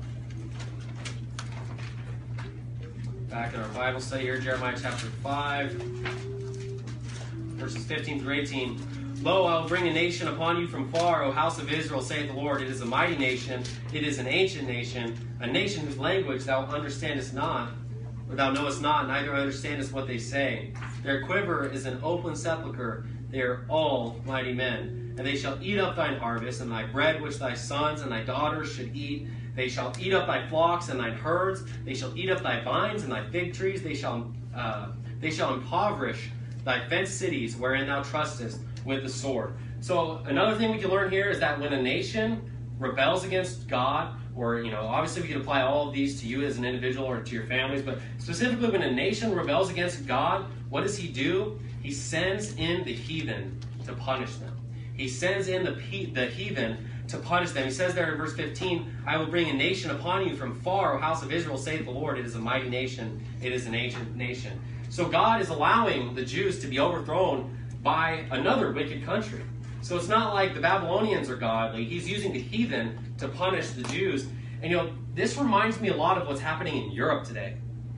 Back in our Bible study here, Jeremiah chapter five, verses fifteen through eighteen. Lo, I will bring a nation upon you from far, O house of Israel, saith the Lord. It is a mighty nation, it is an ancient nation, a nation whose language thou understandest not, or thou knowest not, neither understandest what they say. Their quiver is an open sepulchre, They are all mighty men. And they shall eat up thine harvest, and thy bread which thy sons and thy daughters should eat. They shall eat up thy flocks and thine herds. They shall eat up thy vines and thy fig trees. They shall, uh, they shall impoverish thy fenced cities wherein thou trustest with the sword. So another thing we can learn here is that when a nation rebels against God, or, you know, obviously we can apply all of these to you as an individual or to your families, but specifically when a nation rebels against God, what does he do? He sends in the heathen to punish them. He sends in the, the heathen to punish them. He says there in verse fifteen, I will bring a nation upon you from far, O house of Israel, saith the Lord. It is a mighty nation. It is an ancient nation. So God is allowing the Jews to be overthrown by another wicked country. So it's not like the Babylonians are godly. He's using the heathen to punish the Jews. And you know, this reminds me a lot of what's happening in Europe today.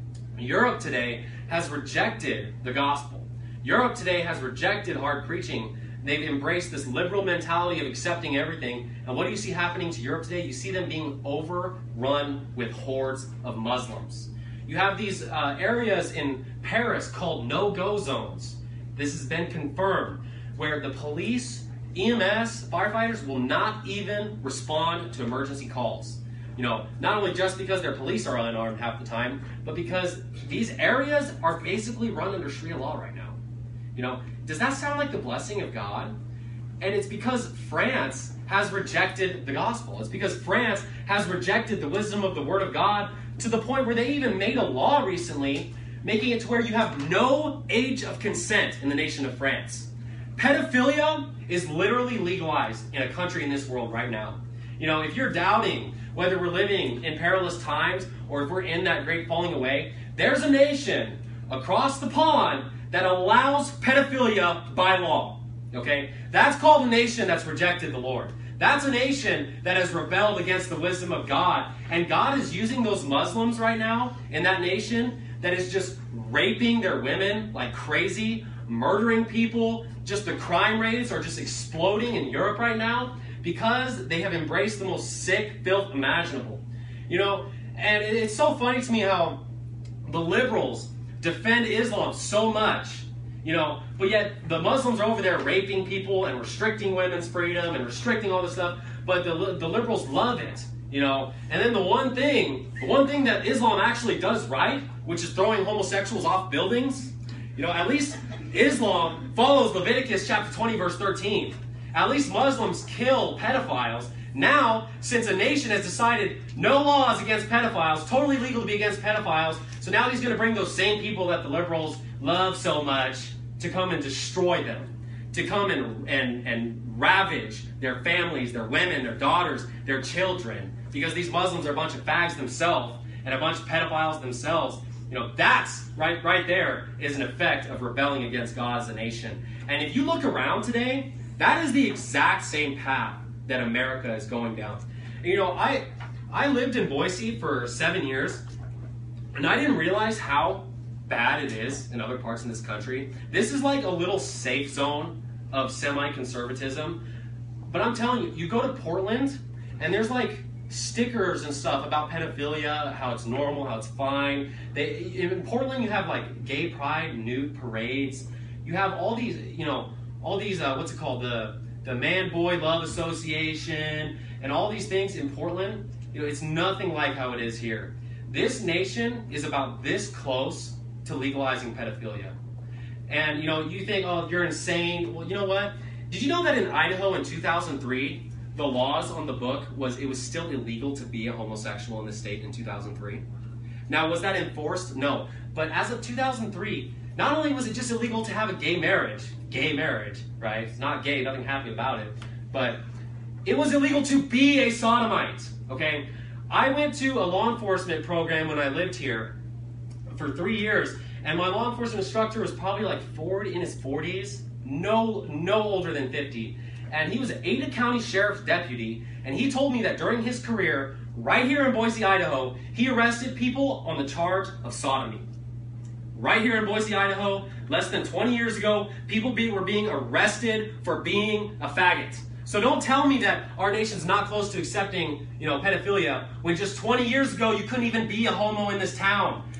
Europe today has rejected the gospel. Europe today has rejected hard preaching. They've embraced this liberal mentality of accepting everything. And what do you see happening to Europe today? You see them being overrun with hordes of Muslims. You have these uh, areas in Paris called no-go zones. This has been confirmed, where the police, E M S, firefighters will not even respond to emergency calls. You know, not only just because their police are unarmed half the time, but because these areas are basically run under Sharia law right now. You know, does that sound like the blessing of God? And it's because France has rejected the gospel. It's because France has rejected the wisdom of the Word of God to the point where they even made a law recently making it to where you have no age of consent in the nation of France. Pedophilia is literally legalized in a country in this world right now. You know, if you're doubting whether we're living in perilous times or if we're in that great falling away, there's a nation across the pond that allows pedophilia by law. Okay? That's called a nation that's rejected the Lord. That's a nation that has rebelled against the wisdom of God. And God is using those Muslims right now in that nation that is just raping their women like crazy, murdering people. Just the crime rates are just exploding in Europe right now because they have embraced the most sick filth imaginable. You know, and it's so funny to me how the liberals defend Islam so much, you know, but yet the Muslims are over there raping people and restricting women's freedom and restricting all this stuff, but the, the liberals love it, you know. And then the one thing, the one thing that Islam actually does right, which is throwing homosexuals off buildings, you know, at least Islam follows Leviticus chapter twenty, verse thirteen. At least Muslims kill pedophiles. Now, since a nation has decided no laws against pedophiles, totally legal to be against pedophiles, so now he's going to bring those same people that the liberals love so much to come and destroy them, to come and, and, and ravage their families, their women, their daughters, their children, because these Muslims are a bunch of fags themselves and a bunch of pedophiles themselves. You know, that's right, right there is an effect of rebelling against God as a nation. And if you look around today, that is the exact same path that America is going down. And, you know, I I lived in Boise for seven years, and I didn't realize how bad it is in other parts in this country. This is like a little safe zone of semi-conservatism. But I'm telling you, you go to Portland, and there's like stickers and stuff about pedophilia, how it's normal, how it's fine. They, in Portland, you have like gay pride, nude parades. You have all these, you know, all these, uh, what's it called, the the Man-Boy Love Association, and all these things in Portland. You know, it's nothing like how it is here. This nation is about this close to legalizing pedophilia. And, you know, you think, oh, you're insane. Well, you know what? Did you know that in Idaho in two thousand three, the laws on the book was it was still illegal to be a homosexual in the state in two thousand three? Now, was that enforced? No. But as of two thousand three, not only was it just illegal to have a gay marriage, gay marriage, right? It's not gay, nothing happy about it, but it was illegal to be a sodomite, okay? I went to a law enforcement program when I lived here for three years, and my law enforcement instructor was probably like forty, in his forties, no, no older than fifty, and he was an Ada County Sheriff's deputy, and he told me that during his career, right here in Boise, Idaho, he arrested people on the charge of sodomy. Right here in Boise, Idaho, less than twenty years ago, people be, were being arrested for being a faggot. So don't tell me that our nation's not close to accepting, you know, pedophilia, when just twenty years ago you couldn't even be a homo in this town.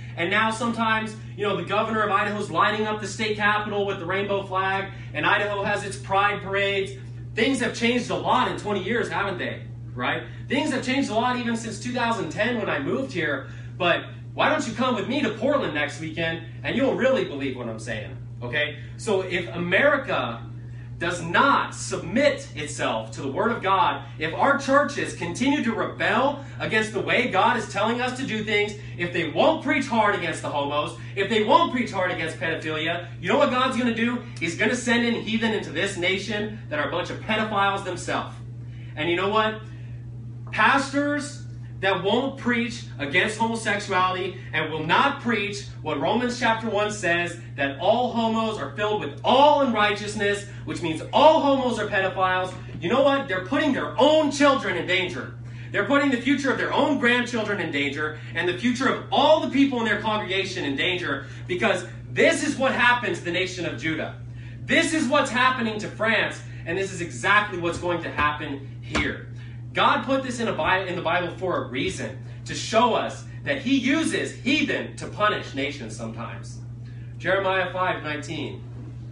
And now sometimes, you know, the governor of Idaho's lining up the state capitol with the rainbow flag, and Idaho has its pride parades. Things have changed a lot in twenty years, haven't they? Right? Things have changed a lot even since two thousand ten when I moved here. But why don't you come with me to Portland next weekend and you'll really believe what I'm saying, okay? So if America does not submit itself to the Word of God, if our churches continue to rebel against the way God is telling us to do things, if they won't preach hard against the homos, if they won't preach hard against pedophilia, you know what God's going to do? He's going to send in heathen into this nation that are a bunch of pedophiles themselves. And you know what? Pastors that won't preach against homosexuality and will not preach what Romans chapter one says, that all homos are filled with all unrighteousness, which means all homos are pedophiles. You know what? They're putting their own children in danger. They're putting the future of their own grandchildren in danger and the future of all the people in their congregation in danger, because this is what happened to the nation of Judah. This is what's happening to France, and this is exactly what's going to happen here. God put this in, a Bible, in the Bible for a reason, to show us that he uses heathen to punish nations sometimes. Jeremiah five nineteen.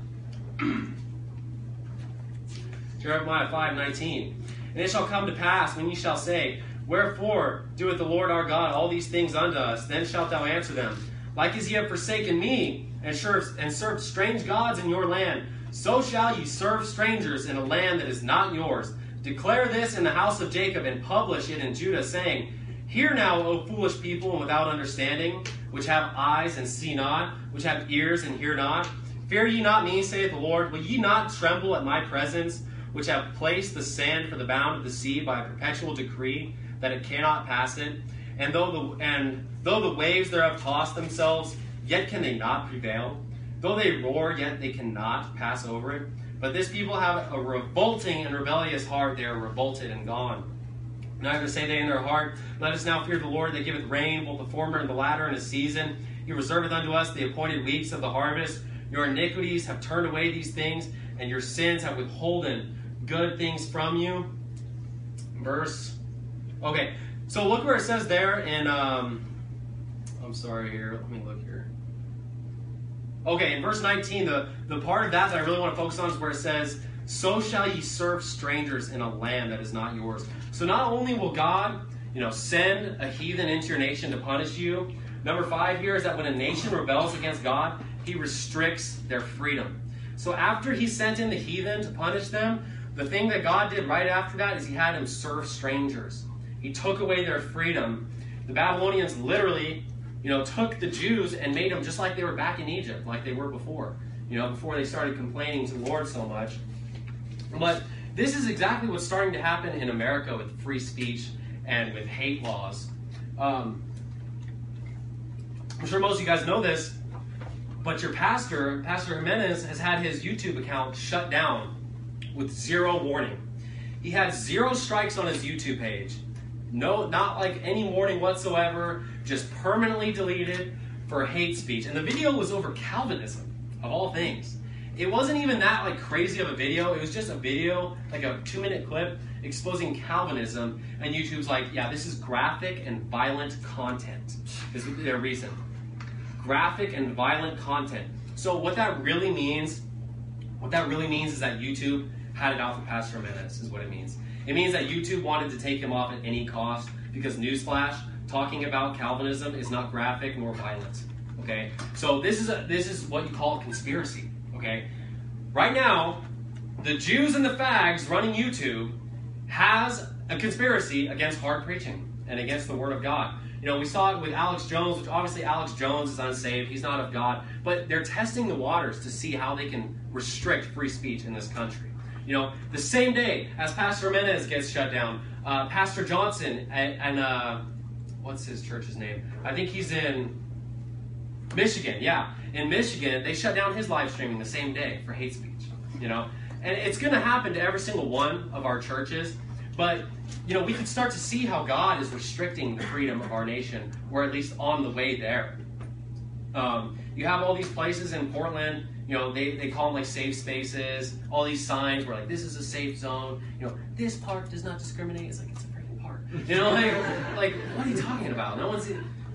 Jeremiah five nineteen. And it shall come to pass when ye shall say, Wherefore doeth the Lord our God all these things unto us? Then shalt thou answer them, Like as ye have forsaken me, and served, and served strange gods in your land, so shall ye serve strangers in a land that is not yours. Declare this in the house of Jacob, and publish it in Judah, saying, Hear now, O foolish people, and without understanding, which have eyes and see not, which have ears and hear not. Fear ye not me, saith the Lord. Will ye not tremble at my presence, which have placed the sand for the bound of the sea by a perpetual decree, that it cannot pass it? And though the and though the waves thereof toss themselves, yet can they not prevail. Though they roar, yet they cannot pass over it. But this people have a revolting and rebellious heart. They are revolted and gone. Neither say they in their heart, Let us now fear the Lord, that giveth rain, both the former and the latter in a season. He reserveth unto us the appointed weeks of the harvest. Your iniquities have turned away these things, and your sins have withholden good things from you. Verse. Okay, so look where it says there in, um, I'm sorry here, let me look here. Okay, in verse nineteen, the, the part of that that I really want to focus on is where it says, So shall ye serve strangers in a land that is not yours. So not only will God, you know, send a heathen into your nation to punish you, number five here is that when a nation rebels against God, he restricts their freedom. So after he sent in the heathen to punish them, the thing that God did right after that is he had them serve strangers. He took away their freedom. The Babylonians literally, you know, took the Jews and made them just like they were back in Egypt, like they were before, you know, before they started complaining to the Lord so much. But this is exactly what's starting to happen in America with free speech and with hate laws. Um, I'm sure most of you guys know this, but your pastor, Pastor Jimenez, has had his YouTube account shut down with zero warning. He had zero strikes on his YouTube page. No, not like any warning whatsoever, just permanently deleted for hate speech. And the video was over Calvinism, of all things. It wasn't even that like crazy of a video. It was just a video, like a two-minute clip, exposing Calvinism. And YouTube's like, yeah, this is graphic and violent content. This is their reason. Graphic and violent content. So what that really means, what that really means is that YouTube had it out for Pastor Jimenez, is what it means. It means that YouTube wanted to take him off at any cost, because newsflash, talking about Calvinism is not graphic nor violent. Okay, so this is a, this is what you call a conspiracy. Okay, right now, the Jews and the fags running YouTube has a conspiracy against hard preaching and against the Word of God. You know, we saw it with Alex Jones, which obviously Alex Jones is unsaved. He's not of God, but they're testing the waters to see how they can restrict free speech in this country. You know, the same day as Pastor Jimenez gets shut down, uh, Pastor Johnson and, and uh, what's his church's name? I think he's in Michigan. Yeah, in Michigan, they shut down his live streaming the same day for hate speech. You know, and it's going to happen to every single one of our churches. But you know, we can start to see how God is restricting the freedom of our nation, or at least on the way there. Um, you have all these places in Portland. You know, they, they call them like safe spaces, all these signs where like, this is a safe zone. You know, this park does not discriminate. It's like, it's a freaking park. You know, like, like what are you talking about? No one's,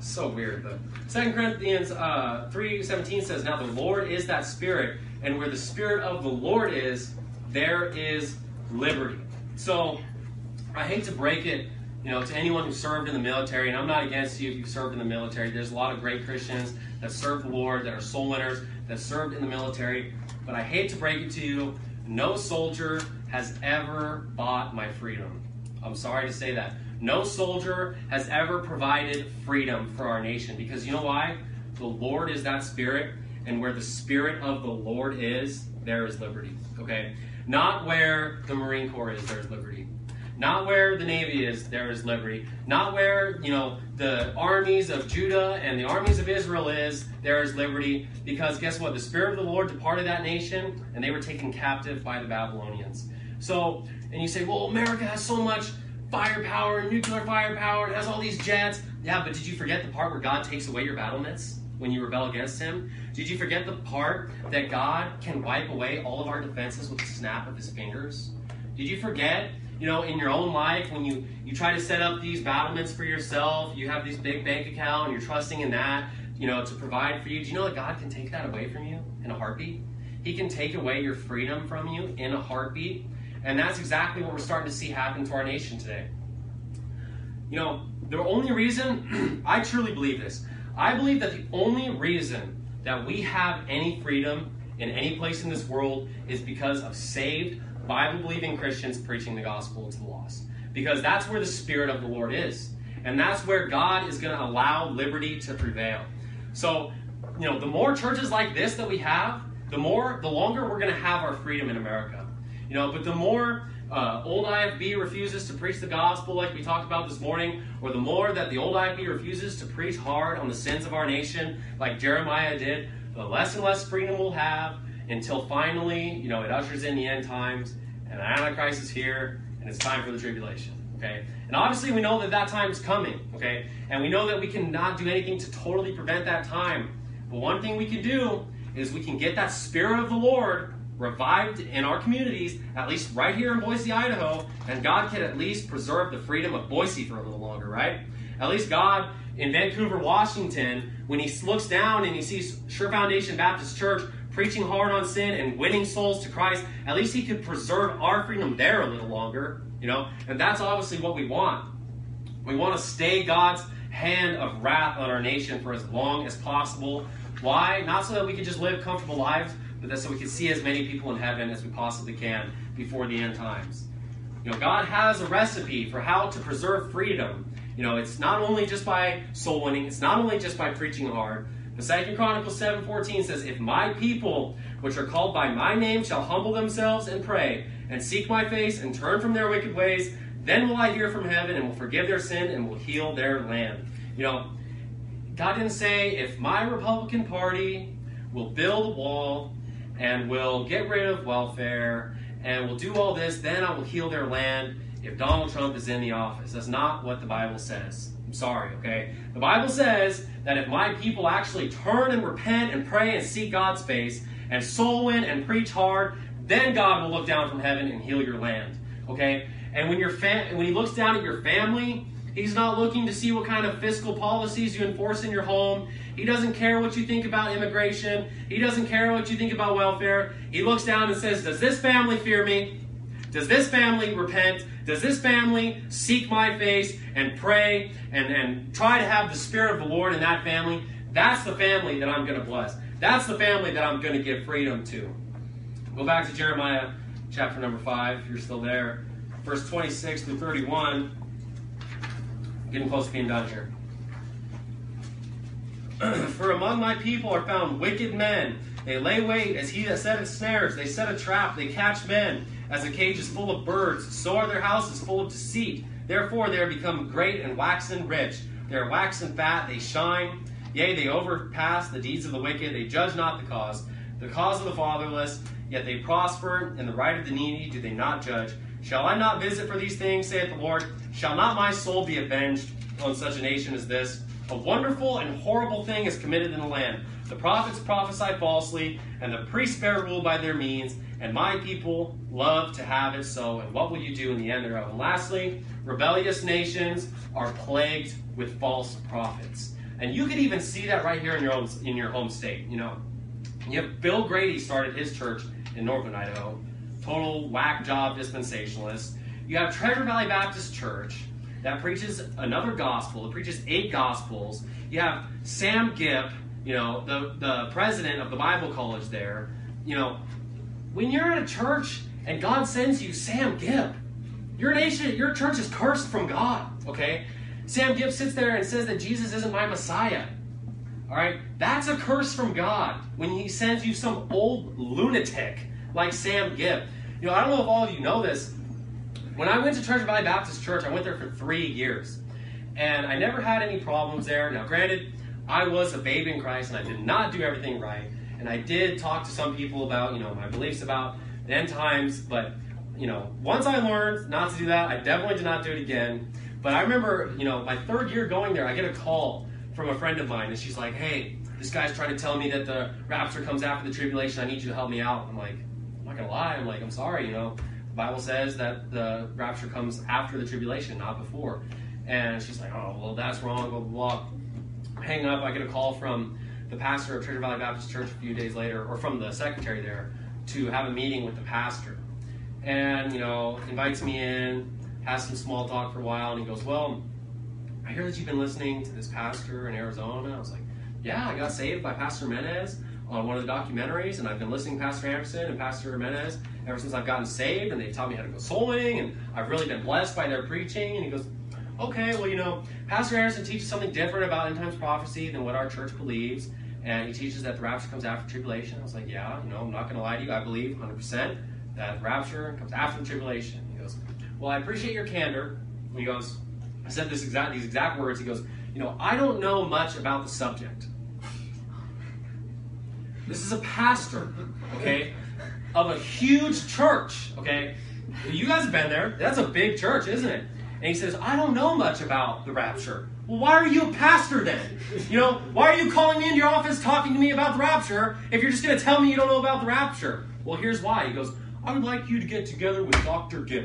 So weird. But Second Corinthians uh, three seventeen says, now the Lord is that Spirit, and where the Spirit of the Lord is, there is liberty. So I hate to break it, you know, to anyone who served in the military, and I'm not against you if you served in the military. There's a lot of great Christians that serve the Lord, that are soul winners, that served in the military. But I hate to break it to you, no soldier has ever bought my freedom. I'm sorry to say that. No soldier has ever provided freedom for our nation, because you know why? The Lord is that Spirit, and where the Spirit of the Lord is, there is liberty. Okay? Not where the Marine Corps is, there is liberty. Not where the Navy is, there is liberty. Not where, you know, the armies of Judah and the armies of Israel is, there is liberty. Because guess what? The Spirit of the Lord departed that nation, and they were taken captive by the Babylonians. So, and you say, well, America has so much firepower, nuclear firepower, it has all these jets. Yeah, but did you forget the part where God takes away your battle nets when you rebel against Him? Did you forget the part that God can wipe away all of our defenses with a snap of His fingers? Did you forget, you know, in your own life, when you, you try to set up these battlements for yourself, you have this big bank account, and you're trusting in that, you know, to provide for you. Do you know that God can take that away from you in a heartbeat? He can take away your freedom from you in a heartbeat. And that's exactly what we're starting to see happen to our nation today. You know, the only reason, I truly believe this, I believe that the only reason that we have any freedom in any place in this world is because of saved, Bible-believing Christians preaching the gospel to the lost. Because that's where the Spirit of the Lord is. And that's where God is going to allow liberty to prevail. So, you know, the more churches like this that we have, the more, the longer we're going to have our freedom in America. You know, but the more uh, old I F B refuses to preach the gospel like we talked about this morning, or the more that the old I F B refuses to preach hard on the sins of our nation like Jeremiah did, the less and less freedom we'll have until finally, you know, it ushers in the end times and the Antichrist is here and it's time for the tribulation. Okay? And obviously we know that that time is coming. Okay? And we know that we cannot do anything to totally prevent that time. But one thing we can do is we can get that Spirit of the Lord revived in our communities, at least right here in Boise, Idaho, and God can at least preserve the freedom of Boise for a little longer, right? At least God in Vancouver, Washington, when He looks down and He sees Sure Foundation Baptist Church preaching hard on sin and winning souls to Christ, at least He could preserve our freedom there a little longer, you know? And that's obviously what we want. We want to stay God's hand of wrath on our nation for as long as possible. Why? Not so that we can just live comfortable lives, but that's so we can see as many people in heaven as we possibly can before the end times. You know, God has a recipe for how to preserve freedom. You know, it's not only just by soul winning, it's not only just by preaching hard. But Second Chronicles seven fourteen says, if my people, which are called by my name, shall humble themselves and pray, and seek my face, and turn from their wicked ways, then will I hear from heaven, and will forgive their sin, and will heal their land. You know, God didn't say, if my Republican Party will build a wall, and will get rid of welfare, and will do all this, then I will heal their land if Donald Trump is in the office. That's not what the Bible says. I'm sorry, okay? The Bible says that if my people actually turn and repent and pray and seek God's face, and soul win and preach hard, then God will look down from heaven and heal your land, okay? And when, your fam- when He looks down at your family, He's not looking to see what kind of fiscal policies you enforce in your home. He doesn't care what you think about immigration. He doesn't care what you think about welfare. He looks down and says, does this family fear me? Does this family repent? Does this family seek my face and pray and, and try to have the Spirit of the Lord in that family? That's the family that I'm going to bless. That's the family that I'm going to give freedom to. Go back to Jeremiah chapter number five, if you're still there. Verse twenty-six through thirty-one. Getting close to being done here. For among my people are found wicked men. They lay wait as he that setteth snares. They set a trap. They catch men. As a cage is full of birds, so are their houses full of deceit. Therefore they are become great and waxen rich. They are waxen fat. They shine. Yea, they overpass the deeds of the wicked. They judge not the cause. The cause of the fatherless. Yet they prosper. In the right of the needy do they not judge. Shall I not visit for these things, saith the Lord? Shall not my soul be avenged on such a nation as this? A wonderful and horrible thing is committed in the land. The prophets prophesy falsely, and the priests bear rule by their means, and my people love to have it so. And what will you do in the end thereof? And lastly, rebellious nations are plagued with false prophets. And you could even see that right here in your own in your home state. You know, you have Bill Grady started his church in northern Idaho, total whack job dispensationalist. You have Treasure Valley Baptist Church that preaches another gospel. It preaches eight gospels. You have Sam Gipp, you know, the, the president of the Bible college there. You know, when you're at a church and God sends you Sam Gipp, your nation, your church is cursed from God, okay? Sam Gipp sits there and says that Jesus isn't my Messiah. All right? That's a curse from God when he sends you some old lunatic like Sam Gipp. You know, I don't know if all of you know this. When I went to Treasure Valley Baptist Church, I went there for three years. And I never had any problems there. Now, granted, I was a babe in Christ and I did not do everything right. And I did talk to some people about, you know, my beliefs about the end times. But, you know, once I learned not to do that, I definitely did not do it again. But I remember, you know, my third year going there, I get a call from a friend of mine. And she's like, hey, this guy's trying to tell me that the rapture comes after the tribulation. I need you to help me out. I'm like, I'm not going to lie. I'm like, I'm sorry, you know. The Bible says that the rapture comes after the tribulation, not before. And she's like, oh, well, that's wrong, blah, blah, blah. Hang up. I get a call from the pastor of Treasure Valley Baptist Church a few days later, or from the secretary there, to have a meeting with the pastor. And, you know, invites me in, has some small talk for a while, and he goes, well, I hear that you've been listening to this pastor in Arizona. I was like, yeah, I got saved by Pastor Menez on one of the documentaries, and I've been listening to Pastor Anderson and Pastor Menez ever since I've gotten saved, and they've taught me how to go soul winning, and I've really been blessed by their preaching. And he goes, okay, well, you know, Pastor Anderson teaches something different about end times prophecy than what our church believes, and he teaches that the rapture comes after tribulation. I was like, yeah, you know, I'm not going to lie to you. I believe one hundred percent that the rapture comes after the tribulation. He goes, well, I appreciate your candor. And he goes, I said this exact, these exact words. He goes, you know, I don't know much about the subject. This is a pastor, okay, of a huge church, okay? You guys have been there. That's a big church, isn't it? And he says, I don't know much about the rapture. Well, why are you a pastor then? You know, why are you calling me into your office talking to me about the rapture if you're just going to tell me you don't know about the rapture? Well, here's why. He goes, I would like you to get together with Doctor Gipp.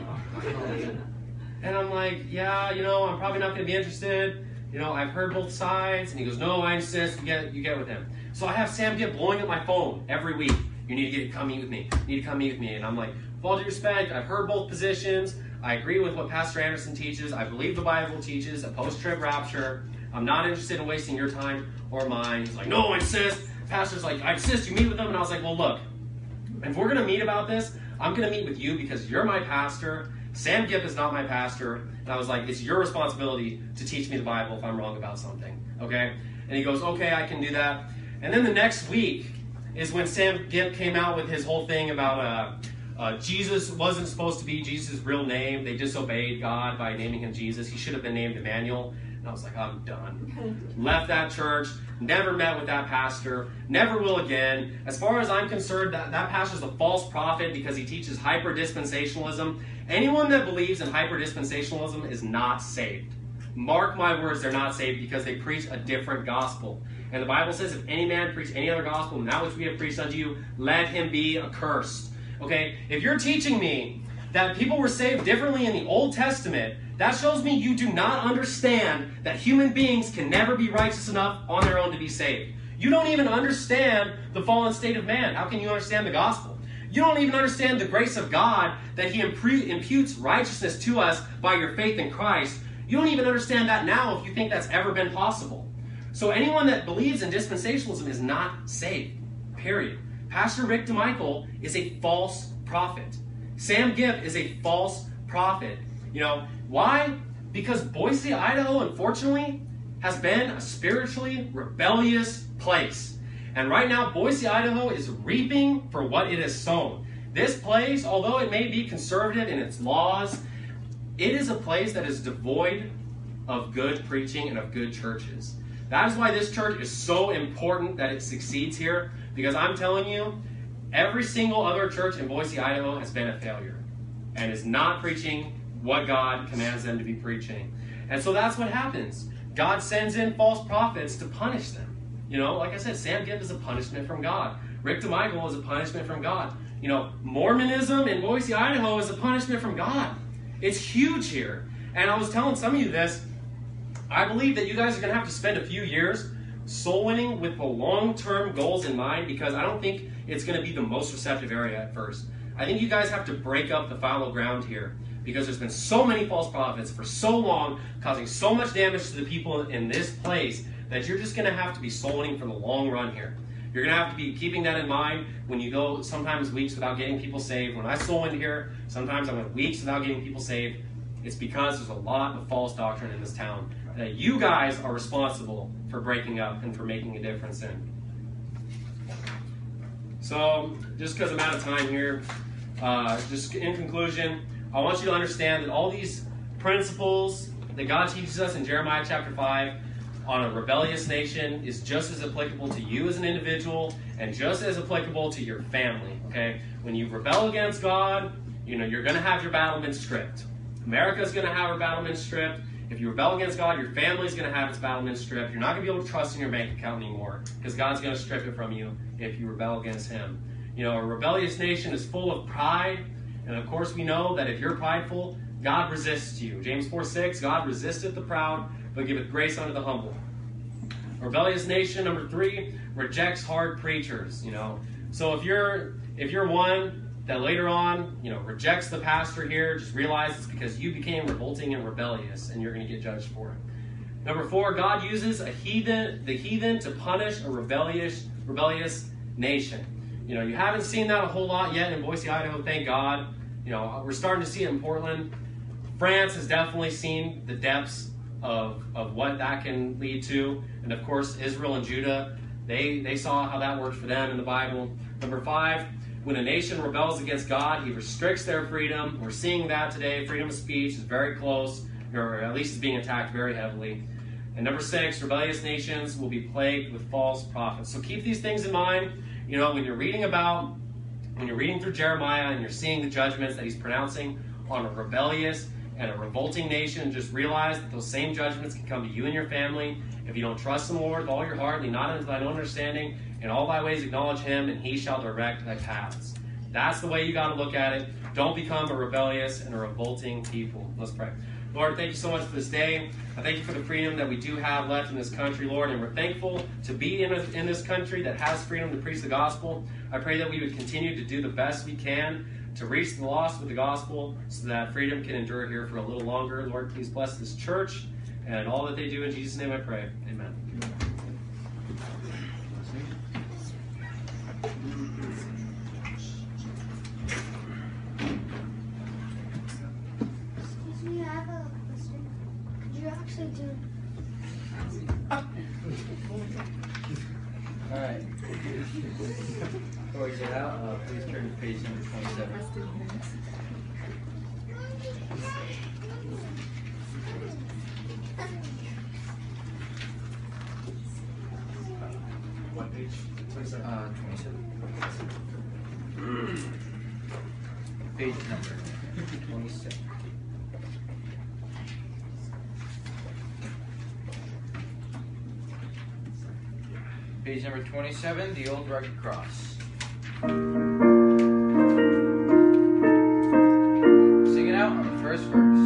And I'm like, yeah, you know, I'm probably not going to be interested. You know, I've heard both sides. And he goes, no, I insist. You get, you get with him. So I have Sam Gipp blowing up my phone every week. You need to get come meet with me. You need to come meet with me. And I'm like, with all due respect, I've heard both positions. I agree with what Pastor Anderson teaches. I believe the Bible teaches a post-trib rapture. I'm not interested in wasting your time or mine. He's like, no, I insist. Pastor's like, I insist you meet with them. And I was like, well, look, if we're going to meet about this, I'm going to meet with you because you're my pastor. Sam Gipp is not my pastor. And I was like, it's your responsibility to teach me the Bible if I'm wrong about something. Okay? And he goes, okay, I can do that. And then the next week is when Sam Gipp came out with his whole thing about uh, uh, Jesus wasn't supposed to be Jesus' real name. They disobeyed God by naming him Jesus. He should have been named Emmanuel. And I was like, I'm done. Left that church. Never met with that pastor. Never will again. As far as I'm concerned, that, that pastor's a false prophet because he teaches hyper-dispensationalism. Anyone that believes in hyper-dispensationalism is not saved. Mark my words, they're not saved because they preach a different gospel. And the Bible says, if any man preach any other gospel than that which we have preached unto you, let him be accursed. Okay? If you're teaching me that people were saved differently in the Old Testament, that shows me you do not understand that human beings can never be righteous enough on their own to be saved. You don't even understand the fallen state of man. How can you understand the gospel? You don't even understand the grace of God that he imputes righteousness to us by your faith in Christ. You don't even understand that now if you think that's ever been possible. So anyone that believes in dispensationalism is not saved, period. Pastor Rick DeMichael is a false prophet. Sam Gipp is a false prophet. You know, why? Because Boise, Idaho, unfortunately, has been a spiritually rebellious place. And right now, Boise, Idaho is reaping for what it has sown. This place, although it may be conservative in its laws, it is a place that is devoid of good preaching and of good churches. That is why this church is so important that it succeeds here. Because I'm telling you, every single other church in Boise, Idaho has been a failure. And is not preaching what God commands them to be preaching. And so that's what happens. God sends in false prophets to punish them. You know, like I said, Sam Gipp is a punishment from God. Rick DeMichael is a punishment from God. You know, Mormonism in Boise, Idaho is a punishment from God. It's huge here. And I was telling some of you this. I believe that you guys are going to have to spend a few years soul winning with the long-term goals in mind, because I don't think it's going to be the most receptive area at first. I think you guys have to break up the fallow ground here, because there's been so many false prophets for so long, causing so much damage to the people in this place, that you're just going to have to be soul winning for the long run here. You're going to have to be keeping that in mind when you go sometimes weeks without getting people saved. When I soul winned here, sometimes I went weeks without getting people saved. It's because there's a lot of false doctrine in this town that you guys are responsible for breaking up and for making a difference in. So, just because I'm out of time here, uh, just in conclusion, I want you to understand that all these principles that God teaches us in Jeremiah chapter five on a rebellious nation is just as applicable to you as an individual and just as applicable to your family. Okay, when you rebel against God, you know you're going to have your battlements stripped. America's going to have her battlements stripped. If you rebel against God, your family's going to have its battlements stripped. You're not going to be able to trust in your bank account anymore, because God's going to strip it from you if you rebel against Him. You know, a rebellious nation is full of pride, and of course we know that if you're prideful, God resists you. James four six, God resisteth the proud, but giveth grace unto the humble. A rebellious nation, number three, rejects hard preachers. You know, so if you're if you're one that later on, you know, rejects the pastor here, just realize it's because you became revolting and rebellious, and you're going to get judged for it. Number four, God uses a heathen, the heathen to punish a rebellious, rebellious nation. You know, you haven't seen that a whole lot yet in Boise, Idaho, thank God. You know, we're starting to see it in Portland. France has definitely seen the depths of, of what that can lead to. And of course, Israel and Judah, they, they saw how that worked for them in the Bible. Number five, when a nation rebels against God, He restricts their freedom. We're seeing that today. Freedom of speech is very close, or at least is being attacked very heavily. And number six, rebellious nations will be plagued with false prophets. So keep these things in mind. You know, when you're reading about, when you're reading through Jeremiah and you're seeing the judgments that he's pronouncing on a rebellious and a revolting nation, just realize that those same judgments can come to you and your family if you don't trust in the Lord with all your heart, lean not into thine own understanding. In all thy ways acknowledge Him, and He shall direct thy paths. That's the way you got to look at it. Don't become a rebellious and a revolting people. Let's pray. Lord, thank you so much for this day. I thank you for the freedom that we do have left in this country, Lord, and we're thankful to be in, a, in this country that has freedom to preach the gospel. I pray that we would continue to do the best we can to reach the lost with the gospel so that freedom can endure here for a little longer. Lord, please bless this church and all that they do. In Jesus' name I pray. Amen. Alright. Before we get out, uh, please turn to page number twenty-seven. What page? twenty-seven. Uh, twenty-seven. Page number twenty-seven. Page number twenty-seven, the old rugged cross. Sing it out on the first verse.